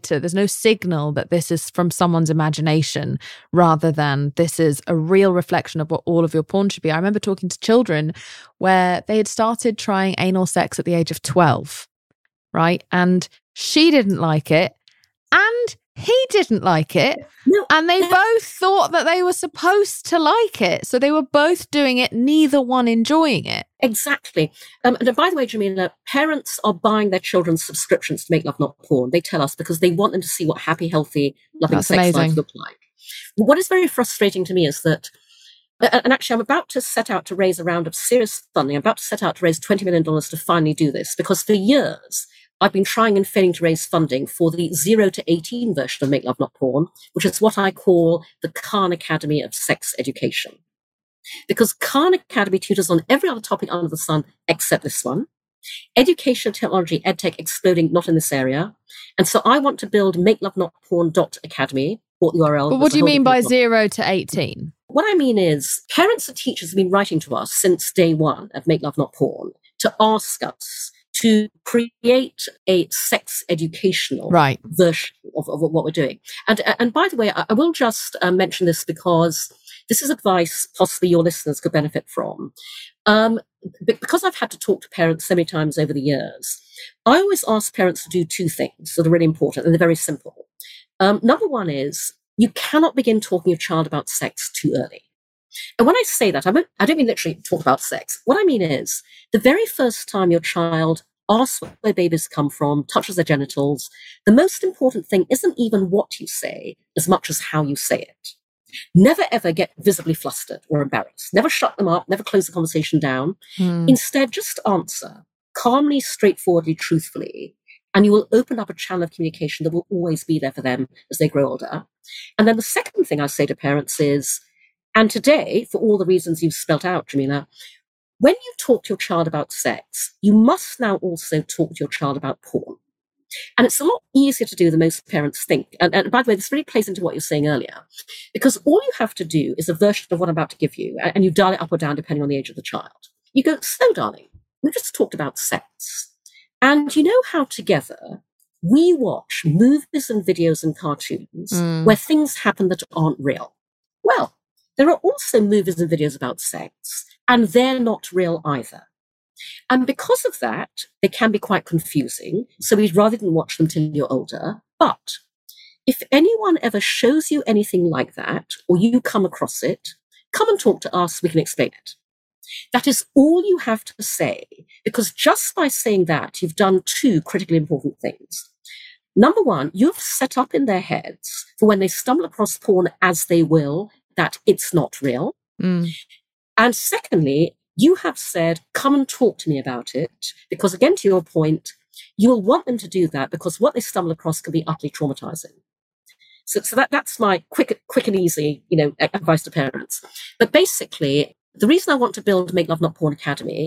signal that this is from someone's imagination, rather than this is a real reflection of what all of your porn should be. I remember talking to children where they had started trying anal sex at the age of 12, right? And she didn't like it, and he didn't like it. No. And they both thought that they were supposed to like it. So they were both doing it, neither one enjoying it. Exactly. And by the way, Jameela, parents are buying their children subscriptions to Make Love Not Porn. They tell us because they want them to see what happy, healthy, loving That's sex amazing. lives look like. What is very frustrating to me is that, and actually I'm about to set out to raise a round of serious funding. I'm about to set out to raise $20 million to finally do this, because for years I've been trying and failing to raise funding for the 0 to 18 version of Make Love Not Porn, which is what I call the Khan Academy of Sex Education. Because Khan Academy tutors on every other topic under the sun except this one. Education, technology, edtech exploding, not in this area. And so I want to build makelovenotporn.academy, bought the URL. But what do you mean by 0 to 18? What I mean is, parents and teachers have been writing to us since day one at Make Love Not Porn to ask us to create a sex educational version of what we're doing. And by the way, I will just mention this because this is advice possibly your listeners could benefit from. Because I've had to talk to parents so many times over the years, I always ask parents to do two things that are really important, and they're very simple. Number one is, you cannot begin talking to your child about sex too early. And when I say that, I don't mean literally talk about sex. What I mean is, the very first time your child asks where babies come from, touches their genitals, the most important thing isn't even what you say as much as how you say it. Never ever get visibly flustered or embarrassed. Never shut them up, never close the conversation down. Instead, just answer calmly, straightforwardly, truthfully, and you will open up a channel of communication that will always be there for them as they grow older. And then the second thing I say to parents is, and today, for all the reasons you've spelt out, Jameela, when you talk to your child about sex, you must now also talk to your child about porn. And it's a lot easier to do than most parents think. And by the way, this really plays into what you were saying earlier, because all you have to do is a version of what I'm about to give you, and you dial it up or down depending on the age of the child. You go, so darling, we just talked about sex. And you know how together we watch movies and videos and cartoons where things happen that aren't real. Well, there are also movies and videos about sex, and they're not real either. And because of that, they can be quite confusing. So we'd rather than watch them till you're older. But if anyone ever shows you anything like that, or you come across it, come and talk to us, we can explain it. That is all you have to say, because just by saying that, you've done two critically important things. Number one, you've set up in their heads for when they stumble across porn, as they will, that it's not real. And secondly, you have said, come and talk to me about it, because again, to your point, you will want them to do that because what they stumble across can be utterly traumatizing. So that's my quick and easy, advice to parents. But basically, the reason I want to build Make Love Not Porn Academy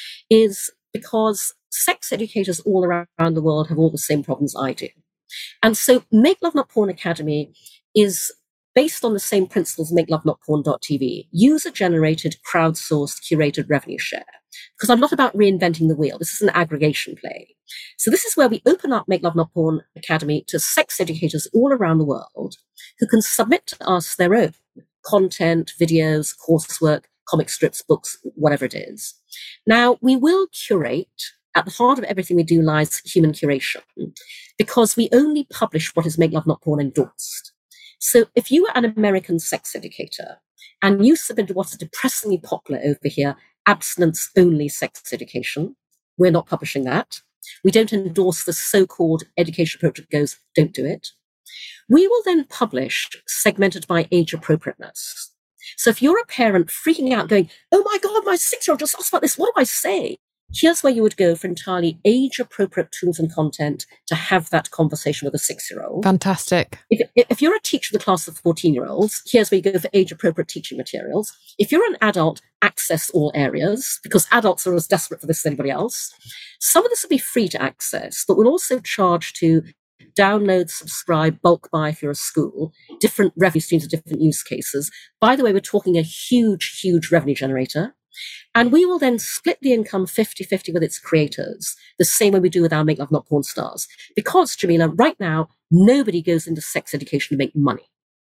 is because sex educators all around the world have all the same problems I do. And so Make Love Not Porn Academy is based on the same principles MakeLoveNotPorn.tv, user-generated, crowdsourced, curated revenue share. Because I'm not about reinventing the wheel. This is an aggregation play. So this is where we open up Make Love Not Porn Academy to sex educators all around the world who can submit to us their own content, videos, coursework, comic strips, books, whatever it is. Now, we will curate. At the heart of everything we do lies human curation, because we only publish what is Make Love Not Porn endorsed. So if you are an American sex educator and you submit what's depressingly popular over here, abstinence-only sex education, we're not publishing that. We don't endorse the so-called education approach that goes, don't do it. We will then publish segmented by age appropriateness. So if you're a parent freaking out going, oh my God, my 6-year-old just asked about this, what do I say? Here's where you would go for entirely age-appropriate tools and content to have that conversation with a 6-year-old. Fantastic. If you're a teacher of the class of 14-year-olds, here's where you go for age-appropriate teaching materials. If you're an adult, access all areas, because adults are as desperate for this as anybody else. Some of this will be free to access, but we'll also charge to download, subscribe, bulk buy if you're a school, different revenue streams of different use cases. By the way, we're talking a huge, huge revenue generator. And we will then split the income 50-50 with its creators, the same way we do with our Make Love Not Porn stars. Because, Jameela, right now, nobody goes into sex education to make money.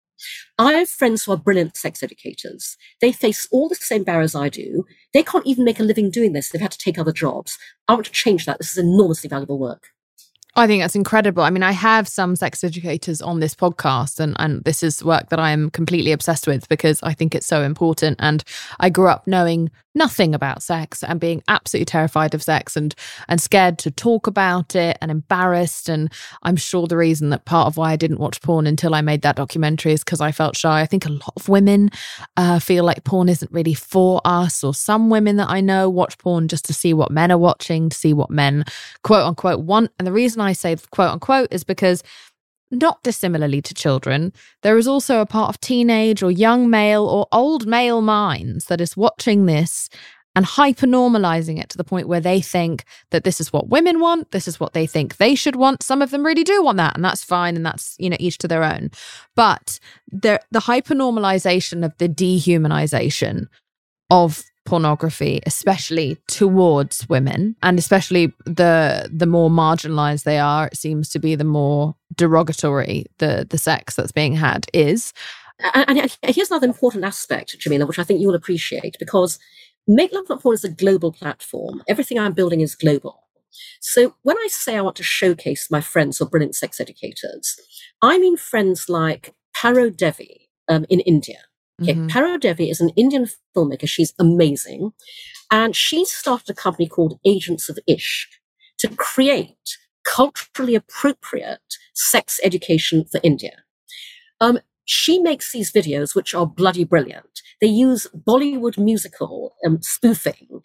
I have friends who are brilliant sex educators. They face all the same barriers I do. They can't even make a living doing this. They've had to take other jobs. I want to change that. This is enormously valuable work. I think that's incredible. I mean, I have some sex educators on this podcast, and this is work that I am completely obsessed with because I think it's so important. And I grew up knowing nothing about sex and being absolutely terrified of sex and scared to talk about it and embarrassed. And I'm sure the reason that part of why I didn't watch porn until I made that documentary is because I felt shy. I think a lot of women feel like porn isn't really for us, or some women that I know watch porn just to see what men are watching, to see what men quote unquote want. And the reason I say quote unquote is because, not dissimilarly to children, there is also a part of teenage or young male or old male minds that is watching this and hyper-normalizing it to the point where they think that this is what women want, this is what they think they should want. Some of them really do want that, and that's fine, and that's, each to their own. But the hyper-normalization of the dehumanization of pornography, especially towards women, and especially the more marginalized they are, it seems to be the more derogatory the sex that's being had is. And here's another important aspect, Jameela, which I think you'll appreciate, because Make Love Not Porn is a global platform. Everything I'm building is global. So when I say I want to showcase my friends or brilliant sex educators, I mean friends like Paro Devi in India. Okay, Paro Devi is an Indian filmmaker. She's amazing. And she started a company called Agents of Ishq to create culturally appropriate sex education for India. she makes these videos which are bloody brilliant. They use Bollywood musical spoofing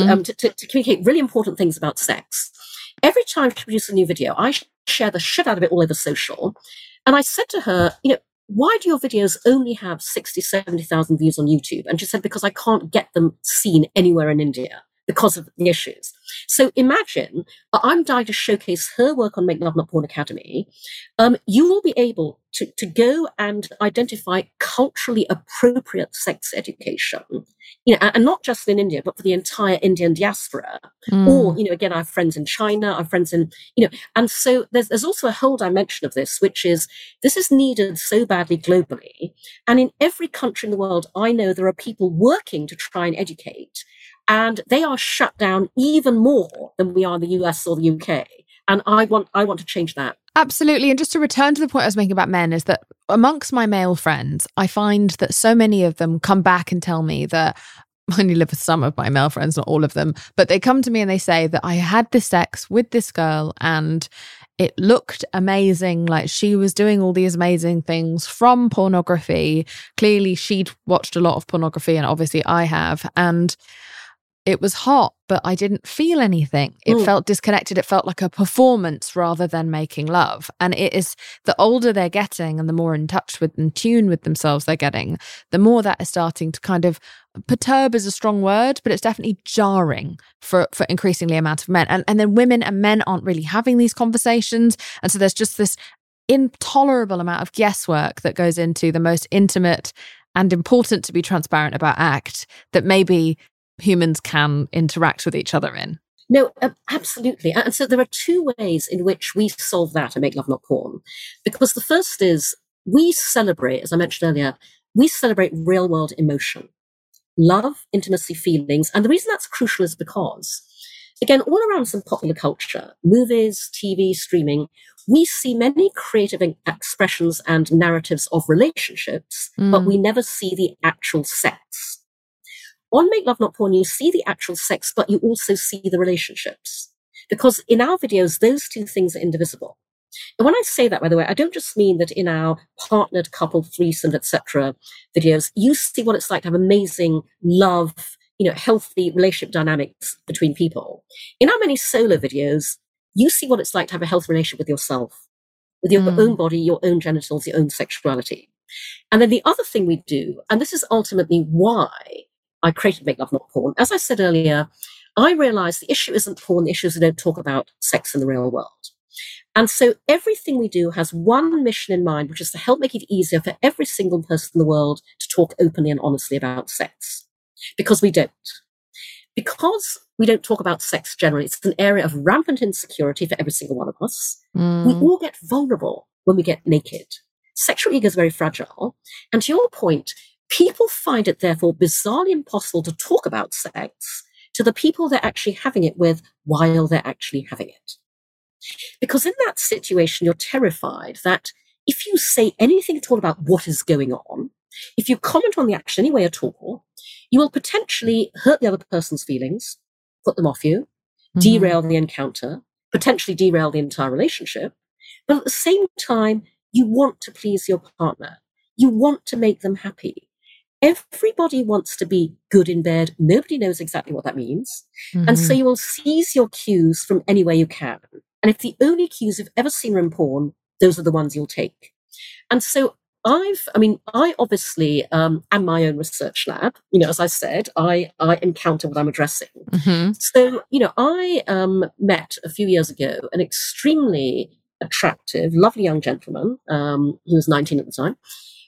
to communicate really important things about sex. Every time she produces a new video, I share the shit out of it all over social. And I said to her, why do your videos only have 60, 70,000 views on YouTube? And she said, because I can't get them seen anywhere in India because of the issues. So imagine, I'm dying to showcase her work on Make Love Not Porn Academy. You will be able to go and identify culturally appropriate sex education, and not just in India, but for the entire Indian diaspora. Or, again, I have friends in China, I have friends in, and so there's also a whole dimension of this, which is this is needed so badly globally. And in every country in the world, I know there are people working to try and educate, and they are shut down even more than we are in the US or the UK. And I want to change that. Absolutely. And just to return to the point I was making about men, is that amongst my male friends, I find that so many of them come back and tell me that, I only live with some of my male friends, not all of them, but they come to me and they say that I had this sex with this girl and it looked amazing. Like she was doing all these amazing things from pornography. Clearly she'd watched a lot of pornography, and obviously I have. And it was hot, but I didn't feel anything. It felt disconnected. It felt like a performance rather than making love. And it is, the older they're getting and the more in touch with and tune with themselves they're getting, the more that is starting to kind of, perturb is a strong word, but it's definitely jarring for increasingly amount of men. And then women and men aren't really having these conversations. And so there's just this intolerable amount of guesswork that goes into the most intimate and important to be transparent about act that maybe humans can interact with each other in. No, absolutely. And so there are two ways in which we solve that and Make Love Not Porn. Because the first is we celebrate, as I mentioned earlier, we celebrate real world emotion, love, intimacy, feelings. And the reason that's crucial is because, again, all around some popular culture, movies, TV, streaming, we see many creative expressions and narratives of relationships, but we never see the actual sex. On Make Love Not Porn, you see the actual sex, but you also see the relationships. Because in our videos, those two things are indivisible. And when I say that, by the way, I don't just mean that in our partnered couple, threesome, etc. videos, you see what it's like to have amazing love, healthy relationship dynamics between people. In our many solo videos, you see what it's like to have a healthy relationship with yourself, with your own body, your own genitals, your own sexuality. And then the other thing we do, and this is ultimately why I created Make Love Not Porn. As I said earlier, I realized the issue isn't porn, the issue is we don't talk about sex in the real world. And so everything we do has one mission in mind, which is to help make it easier for every single person in the world to talk openly and honestly about sex. Because we don't. Because we don't talk about sex generally, it's an area of rampant insecurity for every single one of us. We all get vulnerable when we get naked. Sexual ego is very fragile. And to your point, people find it, therefore, bizarrely impossible to talk about sex to the people they're actually having it with while they're actually having it. Because in that situation, you're terrified that if you say anything at all about what is going on, if you comment on the action any way at all, you will potentially hurt the other person's feelings, put them off you, derail the encounter, potentially derail the entire relationship. But at the same time, you want to please your partner. You want to make them happy. Everybody wants to be good in bed. Nobody knows exactly what that means. And so you will seize your cues from anywhere you can. And if the only cues you've ever seen are in porn, those are the ones you'll take. And so I obviously am my own research lab. As I said, I encounter what I'm addressing. So, I met a few years ago an extremely attractive, lovely young gentleman. He was 19 at the time.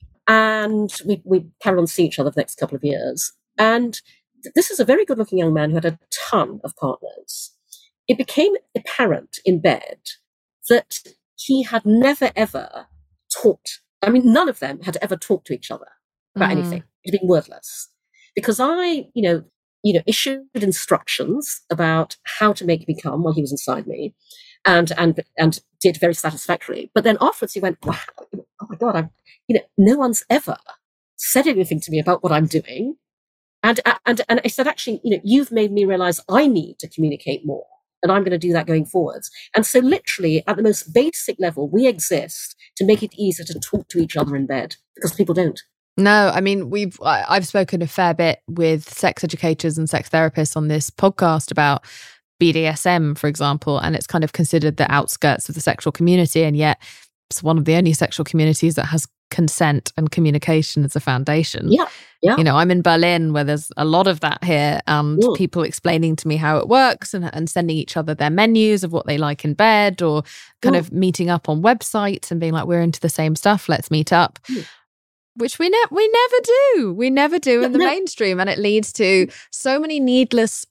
And we carried on seeing each other for the next couple of years. And this is a very good-looking young man who had a ton of partners. It became apparent in bed that he had never, ever talked. I mean, none of them had ever talked to each other about anything. It had been wordless. Because I, issued instructions about how to make me come while he was inside me, and did very satisfactorily. But then afterwards he went, wow, oh my God, no one's ever said anything to me about what I'm doing. And I said, actually, you've made me realize I need to communicate more. and I'm going to do that going forwards. And so literally at the most basic level, we exist to make it easier to talk to each other in bed because people don't. No, I mean, I've spoken a fair bit with sex educators and sex therapists on this podcast about BDSM, for example, and it's kind of considered the outskirts of the sexual community, and yet it's one of the only sexual communities that has consent and communication as a foundation. Yeah. You know, I'm in Berlin where there's a lot of that here, and people explaining to me how it works and sending each other their menus of what they like in bed, or kind of meeting up on websites and being like, we're into the same stuff, let's meet up. Which we never do. We never do in the mainstream. And it leads to so many needless,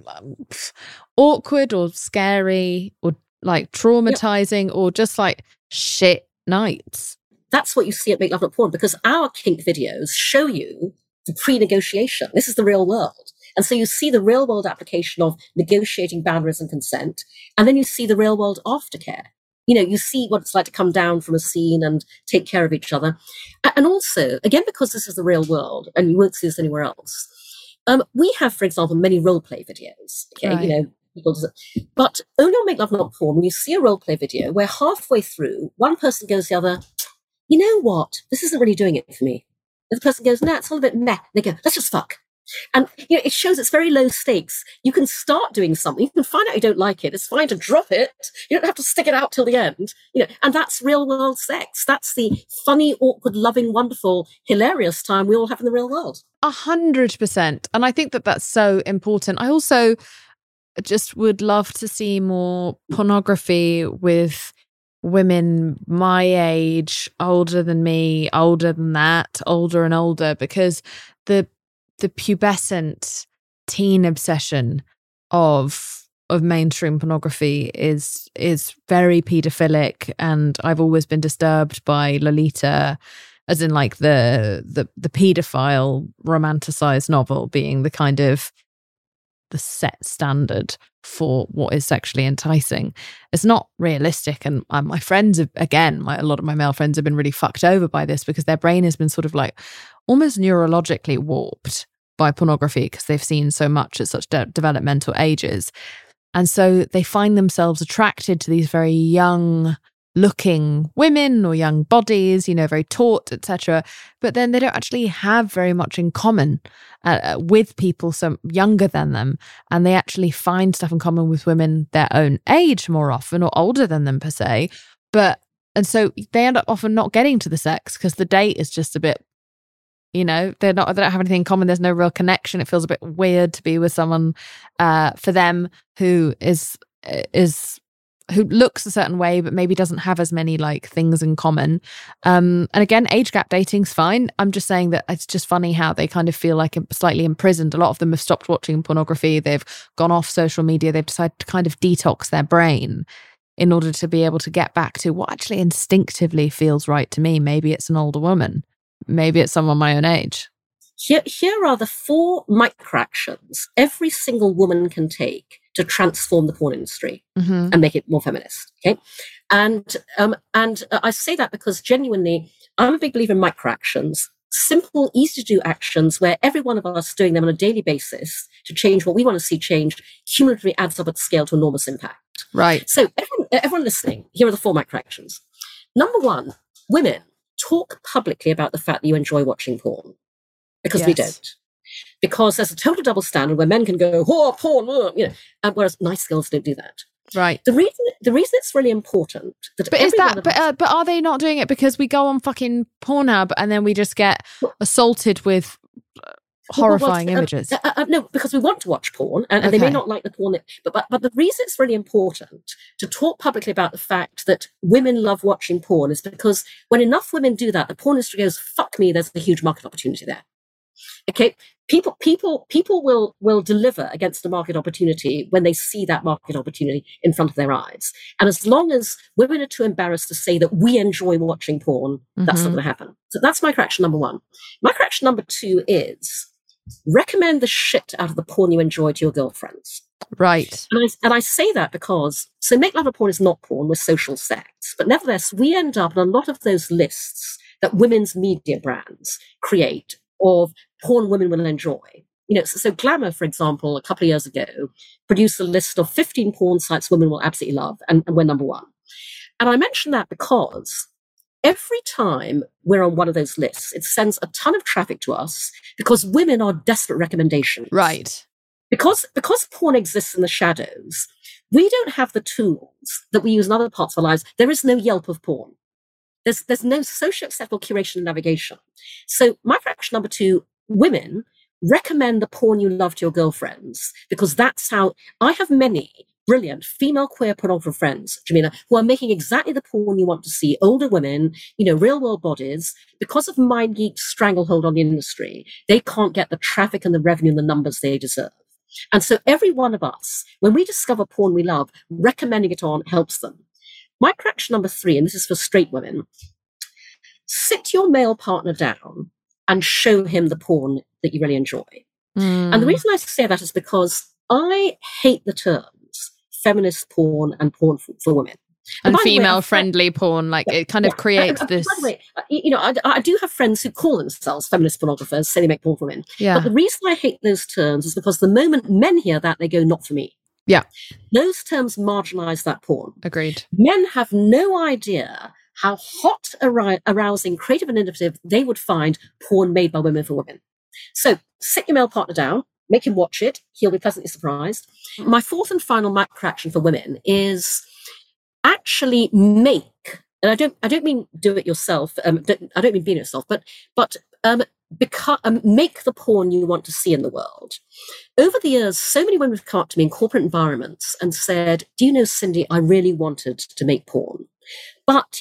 awkward or scary or like traumatizing or just like shit nights. That's what you see at Make Love Not Porn, because our kink videos show you the pre-negotiation. This is the real world. And so you see the real world application of negotiating boundaries and consent. And then you see the real world aftercare. You know, you see what it's like to come down from a scene and take care of each other. And also, again, because this is the real world and you won't see this anywhere else, we have, for example, many role play videos. Okay, right. You know, but only on Make Love Not Porn, when you see a role play video where halfway through, one person goes to the other, you know what, this isn't really doing it for me. The other person goes, nah, it's all a bit meh. And they go, let's just fuck. And you know, it shows it's very low stakes. You can start doing something. You can find out you don't like it. It's fine to drop it. You don't have to stick it out till the end. You know, and that's real world sex. That's the funny, awkward, loving, wonderful, hilarious time we all have in the real world. 100%. And I think that that's so important. I also just would love to see more pornography with women my age, older than me, older than that, older and older, because the pubescent teen obsession of mainstream pornography is very paedophilic, and I've always been disturbed by Lolita, as in like the paedophile romanticized novel being the kind of the set standard for what is sexually enticing. It's not realistic, and my friends have, again, a lot of my male friends have been really fucked over by this because their brain has been sort of like almost neurologically warped by pornography because they've seen so much at such developmental ages. And so they find themselves attracted to these very young looking women or young bodies, you know, very taut, etc. But then they don't actually have very much in common with people so younger than them. And they actually find stuff in common with women their own age more often, or older than them per se. And so they end up often not getting to the sex because the date is just a bit, you know, they don't have anything in common. There's no real connection. It feels a bit weird to be with someone for them who who looks a certain way, but maybe doesn't have as many like things in common. And again, age gap dating's fine. I'm just saying that it's just funny how they kind of feel like slightly imprisoned. A lot of them have stopped watching pornography. They've gone off social media. They've decided to kind of detox their brain in order to be able to get back to what actually instinctively feels right to me. Maybe it's an older woman. Maybe it's someone my own age. Here are the 4 microactions every single woman can take to transform the porn industry and make it more feminist. Okay, and I say that because genuinely, I'm a big believer in microactions, simple, easy to do actions where every one of us doing them on a daily basis to change what we want to see changed cumulatively adds up at scale to enormous impact. Right. So everyone listening, here are the 4 microactions. Number 1, women, talk publicly about the fact that you enjoy watching porn, because we don't. Because there's a total double standard where men can go, oh, porn, you know, whereas nice girls don't do that. Right. The reason it's really important that, but are they not doing it because we go on fucking Pornhub and then we just get assaulted with horrifying images? No, because we want to watch porn, and they may not like the porn. But the reason it's really important to talk publicly about the fact that women love watching porn is because when enough women do that, the porn industry goes, fuck me, there's a huge market opportunity there. Okay, people will deliver against the market opportunity when they see that market opportunity in front of their eyes. And as long as women are too embarrassed to say that we enjoy watching porn, that's not going to happen. So that's microaction number 1. Microaction number 2 is recommend the shit out of the porn you enjoy to your girlfriends. Right. And I say that because, so Make Love Not Porn is not porn, we're social sex. But nevertheless, we end up in a lot of those lists that women's media brands create of porn women will enjoy. So Glamour, for example, a couple of years ago, produced a list of 15 porn sites women will absolutely love, and we're number one. And I mention that because every time we're on one of those lists, it sends a ton of traffic to us because women are desperate recommendations. Right. Because porn exists in the shadows, we don't have the tools that we use in other parts of our lives. There is no Yelp of porn. There's no socially acceptable curation and navigation. So my fraction number 2, women recommend the porn you love to your girlfriends, because that's how I have many brilliant female queer pornographer friends, Jameela, who are making exactly the porn you want to see. Older women, real world bodies. Because of MindGeek's stranglehold on the industry, they can't get the traffic and the revenue and the numbers they deserve. And so every one of us, when we discover porn we love, recommending it on helps them. My correction number 3, and this is for straight women, sit your male partner down and show him the porn that you really enjoy. And the reason I say that is because I hate the terms feminist porn and porn for women. And female-friendly porn, it kind of creates this... By the way, I do have friends who call themselves feminist pornographers, say they make porn for women. Yeah. But the reason I hate those terms is because the moment men hear that, they go, not for me. Yeah. Those terms marginalize that porn. Agreed. Men have no idea how hot, arousing, creative and innovative they would find porn made by women for women. So sit your male partner down, make him watch it. He'll be pleasantly surprised. My 4th and final macro action for women is actually make, and I don't mean do it yourself. I don't mean be it yourself, but make the porn you want to see in the world. Over the years, so many women have come up to me in corporate environments and said, do you know, Cindy, I really wanted to make porn. But,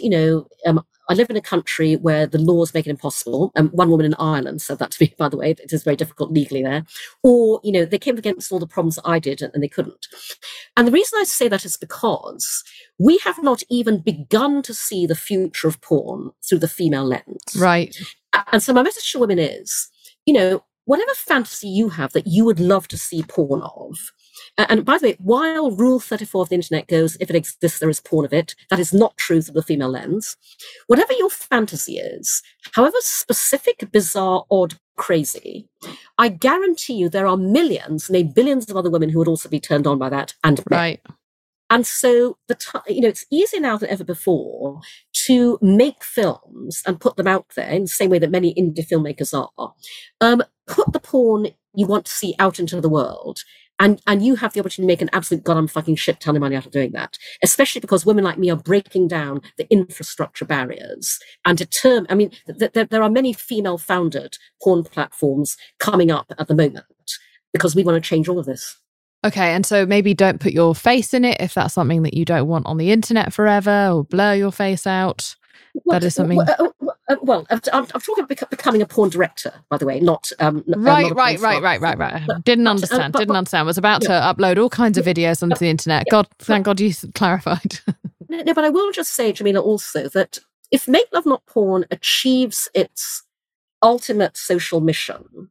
I live in a country where the laws make it impossible. One woman in Ireland said that to me, by the way. It is very difficult legally there. Or, they came against all the problems that I did and they couldn't. And the reason I say that is because we have not even begun to see the future of porn through the female lens. Right. And so my message to women is, whatever fantasy you have that you would love to see porn of, and by the way, while Rule 34 of the internet goes, if it exists, there is porn of it, that is not true through the female lens. Whatever your fantasy is, however specific, bizarre, odd, crazy, I guarantee you there are millions, maybe billions of other women who would also be turned on by that. And right. And so it's easier now than ever before to make films and put them out there in the same way that many indie filmmakers are. Put the porn you want to see out into the world. And you have the opportunity to make an absolute goddamn fucking shit ton of money out of doing that, especially because women like me are breaking down the infrastructure barriers and there are many female-founded porn platforms coming up at the moment because we want to change all of this. Okay, and so maybe don't put your face in it if that's something that you don't want on the internet forever, or blur your face out. That is something... Well, I'm talking about becoming a porn director, by the way, not... Right. Didn't understand. Was about to upload all kinds of videos onto the internet. God, thank God you clarified. No, but I will just say, Jameela, also that if Make Love Not Porn achieves its ultimate social mission,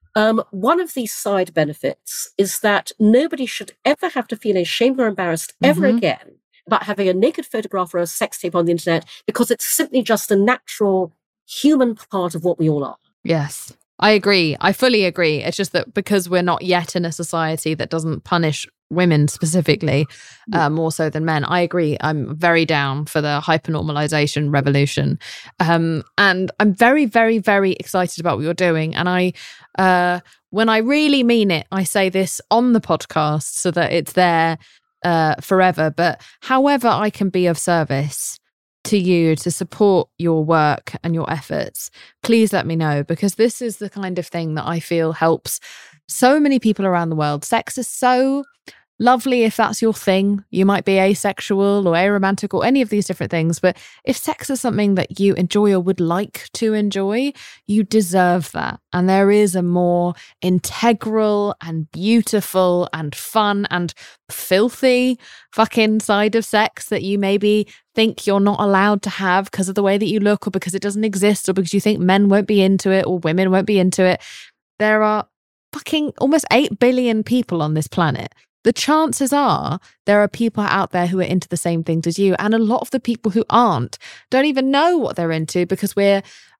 one of these side benefits is that nobody should ever have to feel ashamed or embarrassed ever again about having a naked photograph or a sex tape on the internet, because it's simply just a natural human part of what we all are. Yes, I agree. I fully agree. It's just that because we're not yet in a society that doesn't punish women specifically, more so than men. I agree. I'm very down for the hypernormalization revolution. And I'm very, very, very excited about what you're doing. And when I really mean it, I say this on the podcast so that it's there forever. But however I can be of service to you to support your work and your efforts, please let me know, because this is the kind of thing that I feel helps so many people around the world. Sex is so lovely if that's your thing. You might be asexual or aromantic or any of these different things, but if sex is something that you enjoy or would like to enjoy, you deserve that. And there is a more integral and beautiful and fun and filthy fucking side of sex that you maybe think you're not allowed to have because of the way that you look, or because it doesn't exist, or because you think men won't be into it or women won't be into it. There are fucking almost 8 billion people on this planet. The chances are there are people out there who are into the same things as you. And a lot of the people who aren't don't even know what they're into, because we're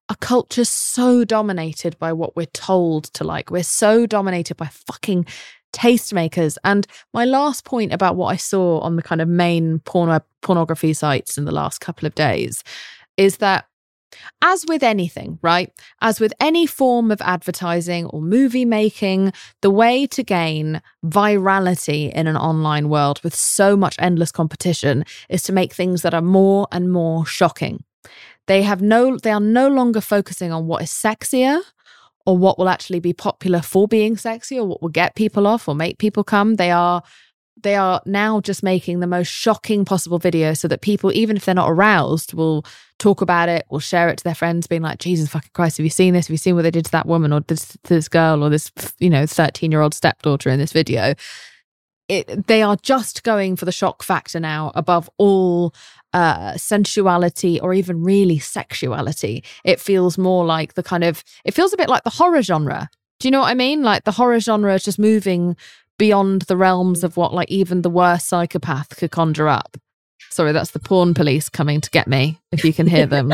a culture so dominated by what we're told to like. We're so dominated by fucking tastemakers. And my last point about what I saw on the kind of main pornography sites in the last couple of days is that, as with anything, right? As with any form of advertising or movie making, the way to gain virality in an online world with so much endless competition is to make things that are more and more shocking. They are no longer focusing on what is sexier or what will actually be popular for being sexy or what will get people off or make people come. They are now just making the most shocking possible video so that people, even if they're not aroused, will talk about it, will share it to their friends, being like, Jesus fucking Christ, have you seen this? Have you seen what they did to that woman or this girl or this, 13-year-old stepdaughter in this video? They are just going for the shock factor now above all sensuality or even really sexuality. It feels more like it feels a bit like the horror genre. Do you know what I mean? Like the horror genre is just moving beyond the realms of what like even the worst psychopath could conjure up. Sorry, that's the porn police coming to get me, if you can hear them.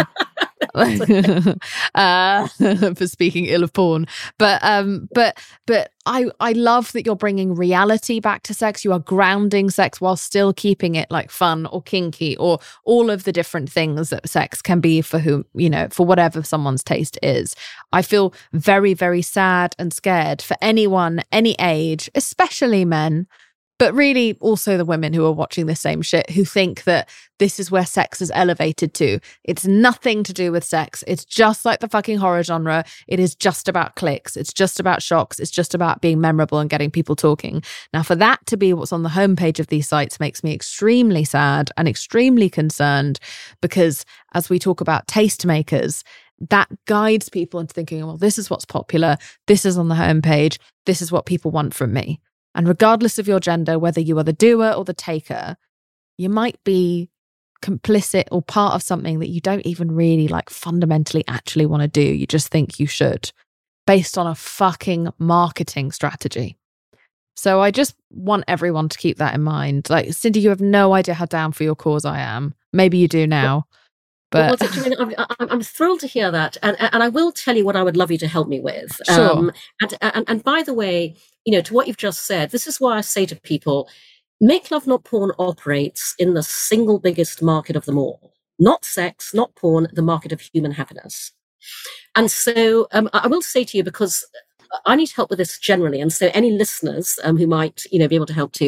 For speaking ill of porn. But I love that you're bringing reality back to sex. You are grounding sex while still keeping it like fun or kinky or all of the different things that sex can be for whom, for whatever someone's taste is. I feel very, very sad and scared for anyone, any age, especially men, but really also the women who are watching the same shit, who think that this is where sex is elevated to. It's nothing to do with sex. It's just like the fucking horror genre. It is just about clicks. It's just about shocks. It's just about being memorable and getting people talking. Now, for that to be what's on the homepage of these sites makes me extremely sad and extremely concerned, because as we talk about tastemakers, that guides people into thinking, well, this is what's popular. This is on the homepage. This is what people want from me. And regardless of your gender, whether you are the doer or the taker, you might be complicit or part of something that you don't even really like fundamentally actually want to do. You just think you should, based on a fucking marketing strategy. So I just want everyone to keep that in mind. Like, Cindy, you have no idea how down for your cause I am. Maybe you do now. But I'm thrilled to hear that, and I will tell you what I would love you to help me with. Sure. And by the way, to what you've just said, this is why I say to people, Make Love Not Porn operates in the single biggest market of them all. Not sex, not porn, the market of human happiness. And so I will say to you, because I need help with this generally, and so any listeners who might be able to help too,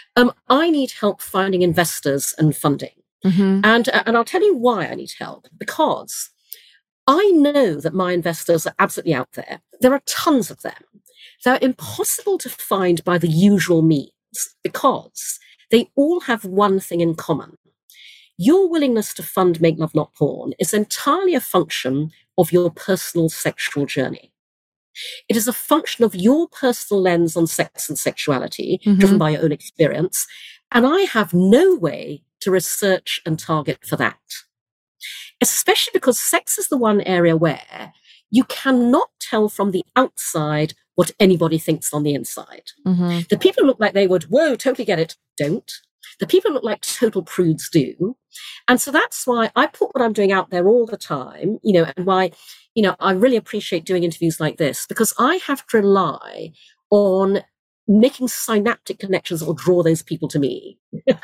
I need help finding investors and funding. Mm-hmm. And I'll tell you why I need help, because I know that my investors are absolutely out there. There are tons of them. They're impossible to find by the usual means because they all have one thing in common. Your willingness to fund Make Love Not Porn is entirely a function of your personal sexual journey. It is a function of your personal lens on sex and sexuality, driven by your own experience. And I have no way to research and target for that. Especially because sex is the one area where you cannot tell from the outside what anybody thinks on the inside. Mm-hmm. The people who look like they would, whoa, totally get it, don't. The people who look like total prudes do. And so that's why I put what I'm doing out there all the time, and why, I really appreciate doing interviews like this, because I have to rely on making synaptic connections or draw those people to me.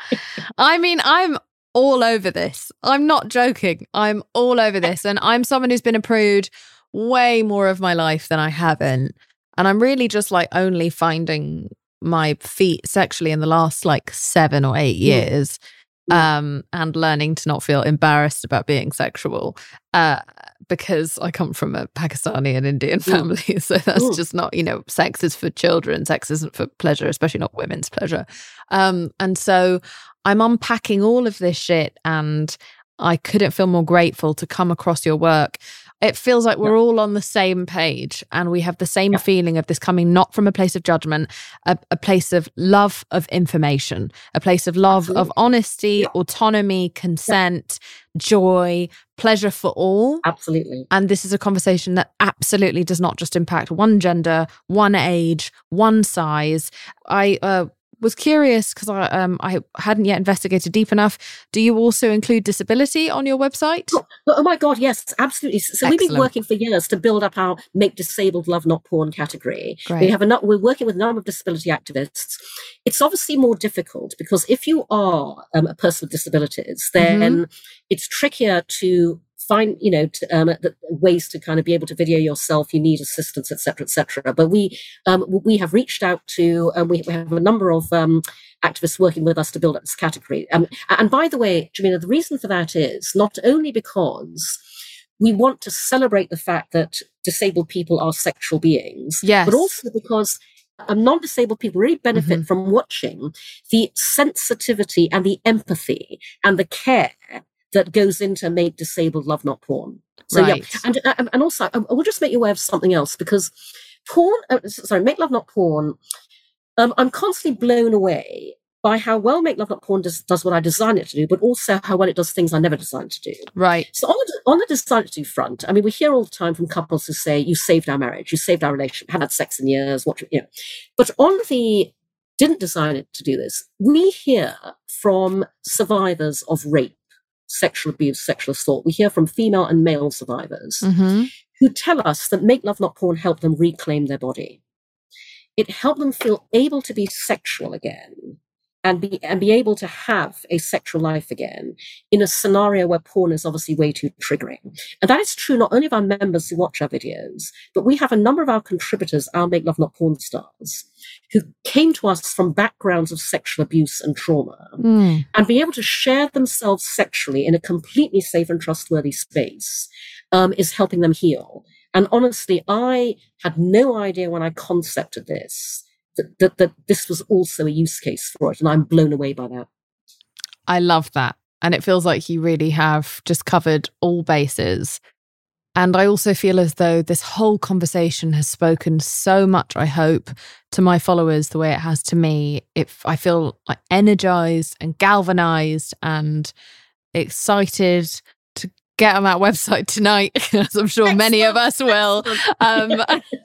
I mean, I'm all over this. I'm not joking. I'm all over this. And I'm someone who's been a prude way more of my life than I haven't. And I'm really just like only finding my feet sexually in the last like 7 or 8 years, and learning to not feel embarrassed about being sexual, because I come from a Pakistani and Indian family. So that's just not, sex is for children. Sex isn't for pleasure, especially not women's pleasure. And so I'm unpacking all of this shit, and I couldn't feel more grateful to come across your work. It feels like we're all on the same page, and we have the same feeling of this coming not from a place of judgment, a place of love of information, a place of love of honesty, autonomy, consent, joy, pleasure for all. Absolutely. And this is a conversation that absolutely does not just impact one gender, one age, one size. was curious because I hadn't yet investigated deep enough. Do you also include disability on your website? Oh my God, yes, absolutely. So we've been working for years to build up our Make Disabled Love Not Porn category. Great. We're working with a number of disability activists. It's obviously more difficult because if you are a person with disabilities, then it's trickier to find, ways to kind of be able to video yourself. You need assistance, et cetera, But we have reached out to, we have a number of activists working with us to build up this category. And by the way, Jamila, the reason for that is not only because we want to celebrate the fact that disabled people are sexual beings, yes, but also because non-disabled people really benefit from watching the sensitivity and the empathy and the care that goes into Make Disabled Love Not Porn. So right. Yeah, and also I will just make you aware of something else because Make Love Not Porn. I'm constantly blown away by how well Make Love Not Porn does what I designed it to do, but also how well it does things I never designed it to do. Right. So on the designed it to do front, I mean, we hear all the time from couples who say, "You saved our marriage, you saved our relationship, haven't had sex in years." But on the didn't design it to do this, we hear from survivors of rape, sexual abuse, sexual assault. We hear from female and male survivors who tell us that Make Love Not Porn helped them reclaim their body. It helped them feel able to be sexual again and be able to have a sexual life again in a scenario where porn is obviously way too triggering. And that is true not only of our members who watch our videos, but we have a number of our contributors, our Make Love Not Porn stars, who came to us from backgrounds of sexual abuse and trauma and be able to share themselves sexually in a completely safe and trustworthy space is helping them heal. And honestly, I had no idea when I concepted this that this was also a use case for it. And I'm blown away by that. I love that. And it feels like you really have just covered all bases. And I also feel as though this whole conversation has spoken so much, I hope, to my followers the way it has to me. I feel like energized and galvanized and excited to get on that website tonight, as I'm sure many of us will. And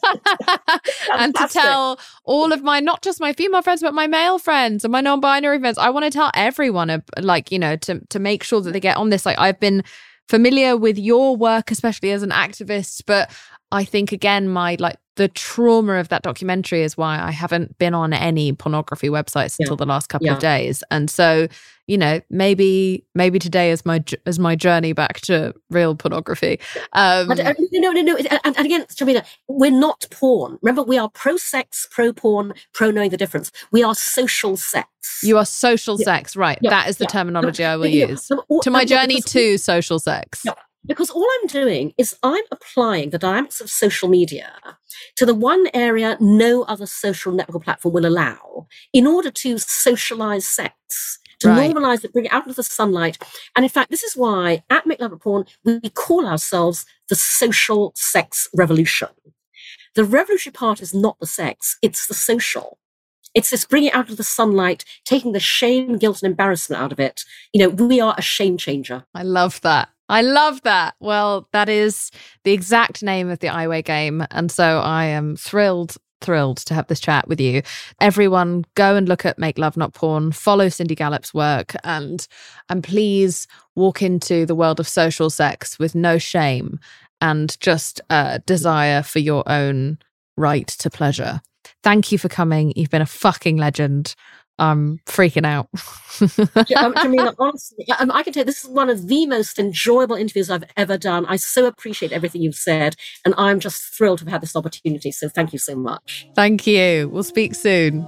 to tell all of my, not just my female friends, but my male friends and my non-binary friends. I want to tell everyone, to make sure that they get on this. Like, I've been familiar with your work, especially as an activist, but I think, again, the trauma of that documentary is why I haven't been on any pornography websites until the last couple of days. And so, maybe today is my journey back to real pornography. No. And again, Jamila, we're not porn. Remember, we are pro-sex, pro-porn, pro-knowing the difference. We are social sex. You are social sex, right? Yeah. That is the terminology I will use. To my journey to social sex. Yeah. Because all I'm doing is I'm applying the dynamics of social media to the one area no other social network platform will allow in order to socialize sex, to normalize it, bring it out into the sunlight. And in fact, this is why at Make Love Not Porn, we call ourselves the social sex revolution. The revolutionary part is not the sex, it's the social. It's this bringing it out of the sunlight, taking the shame, guilt, and embarrassment out of it. We are a shame changer. I love that. Well, that is the exact name of the I-Way game. And so I am thrilled to have this chat with you. Everyone, go and look at Make Love Not Porn, follow Cindy Gallop's work, and please walk into the world of social sex with no shame and just desire for your own right to pleasure. Thank you for coming. You've been a fucking legend. I'm freaking out. I mean, honestly, I can tell you this is one of the most enjoyable interviews I've ever done. I so appreciate everything you've said, and I'm just thrilled to have had this opportunity. So thank you so much. Thank you. We'll speak soon.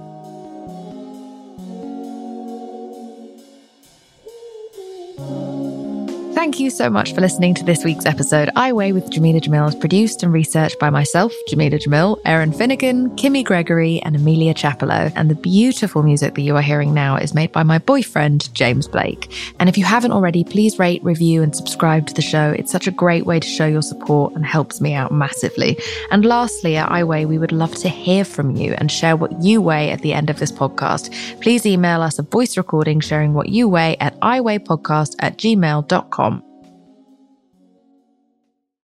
Thank you so much for listening to this week's episode. I-Way with Jameela Jamil is produced and researched by myself, Jameela Jamil, Erin Finnegan, Kimmy Gregory, and Amelia Chapello. And the beautiful music that you are hearing now is made by my boyfriend, James Blake. And if you haven't already, please rate, review, and subscribe to the show. It's such a great way to show your support and helps me out massively. And lastly, at I-Way, we would love to hear from you and share what you weigh at the end of this podcast. Please email us a voice recording sharing what you weigh at iwaypodcast@gmail.com.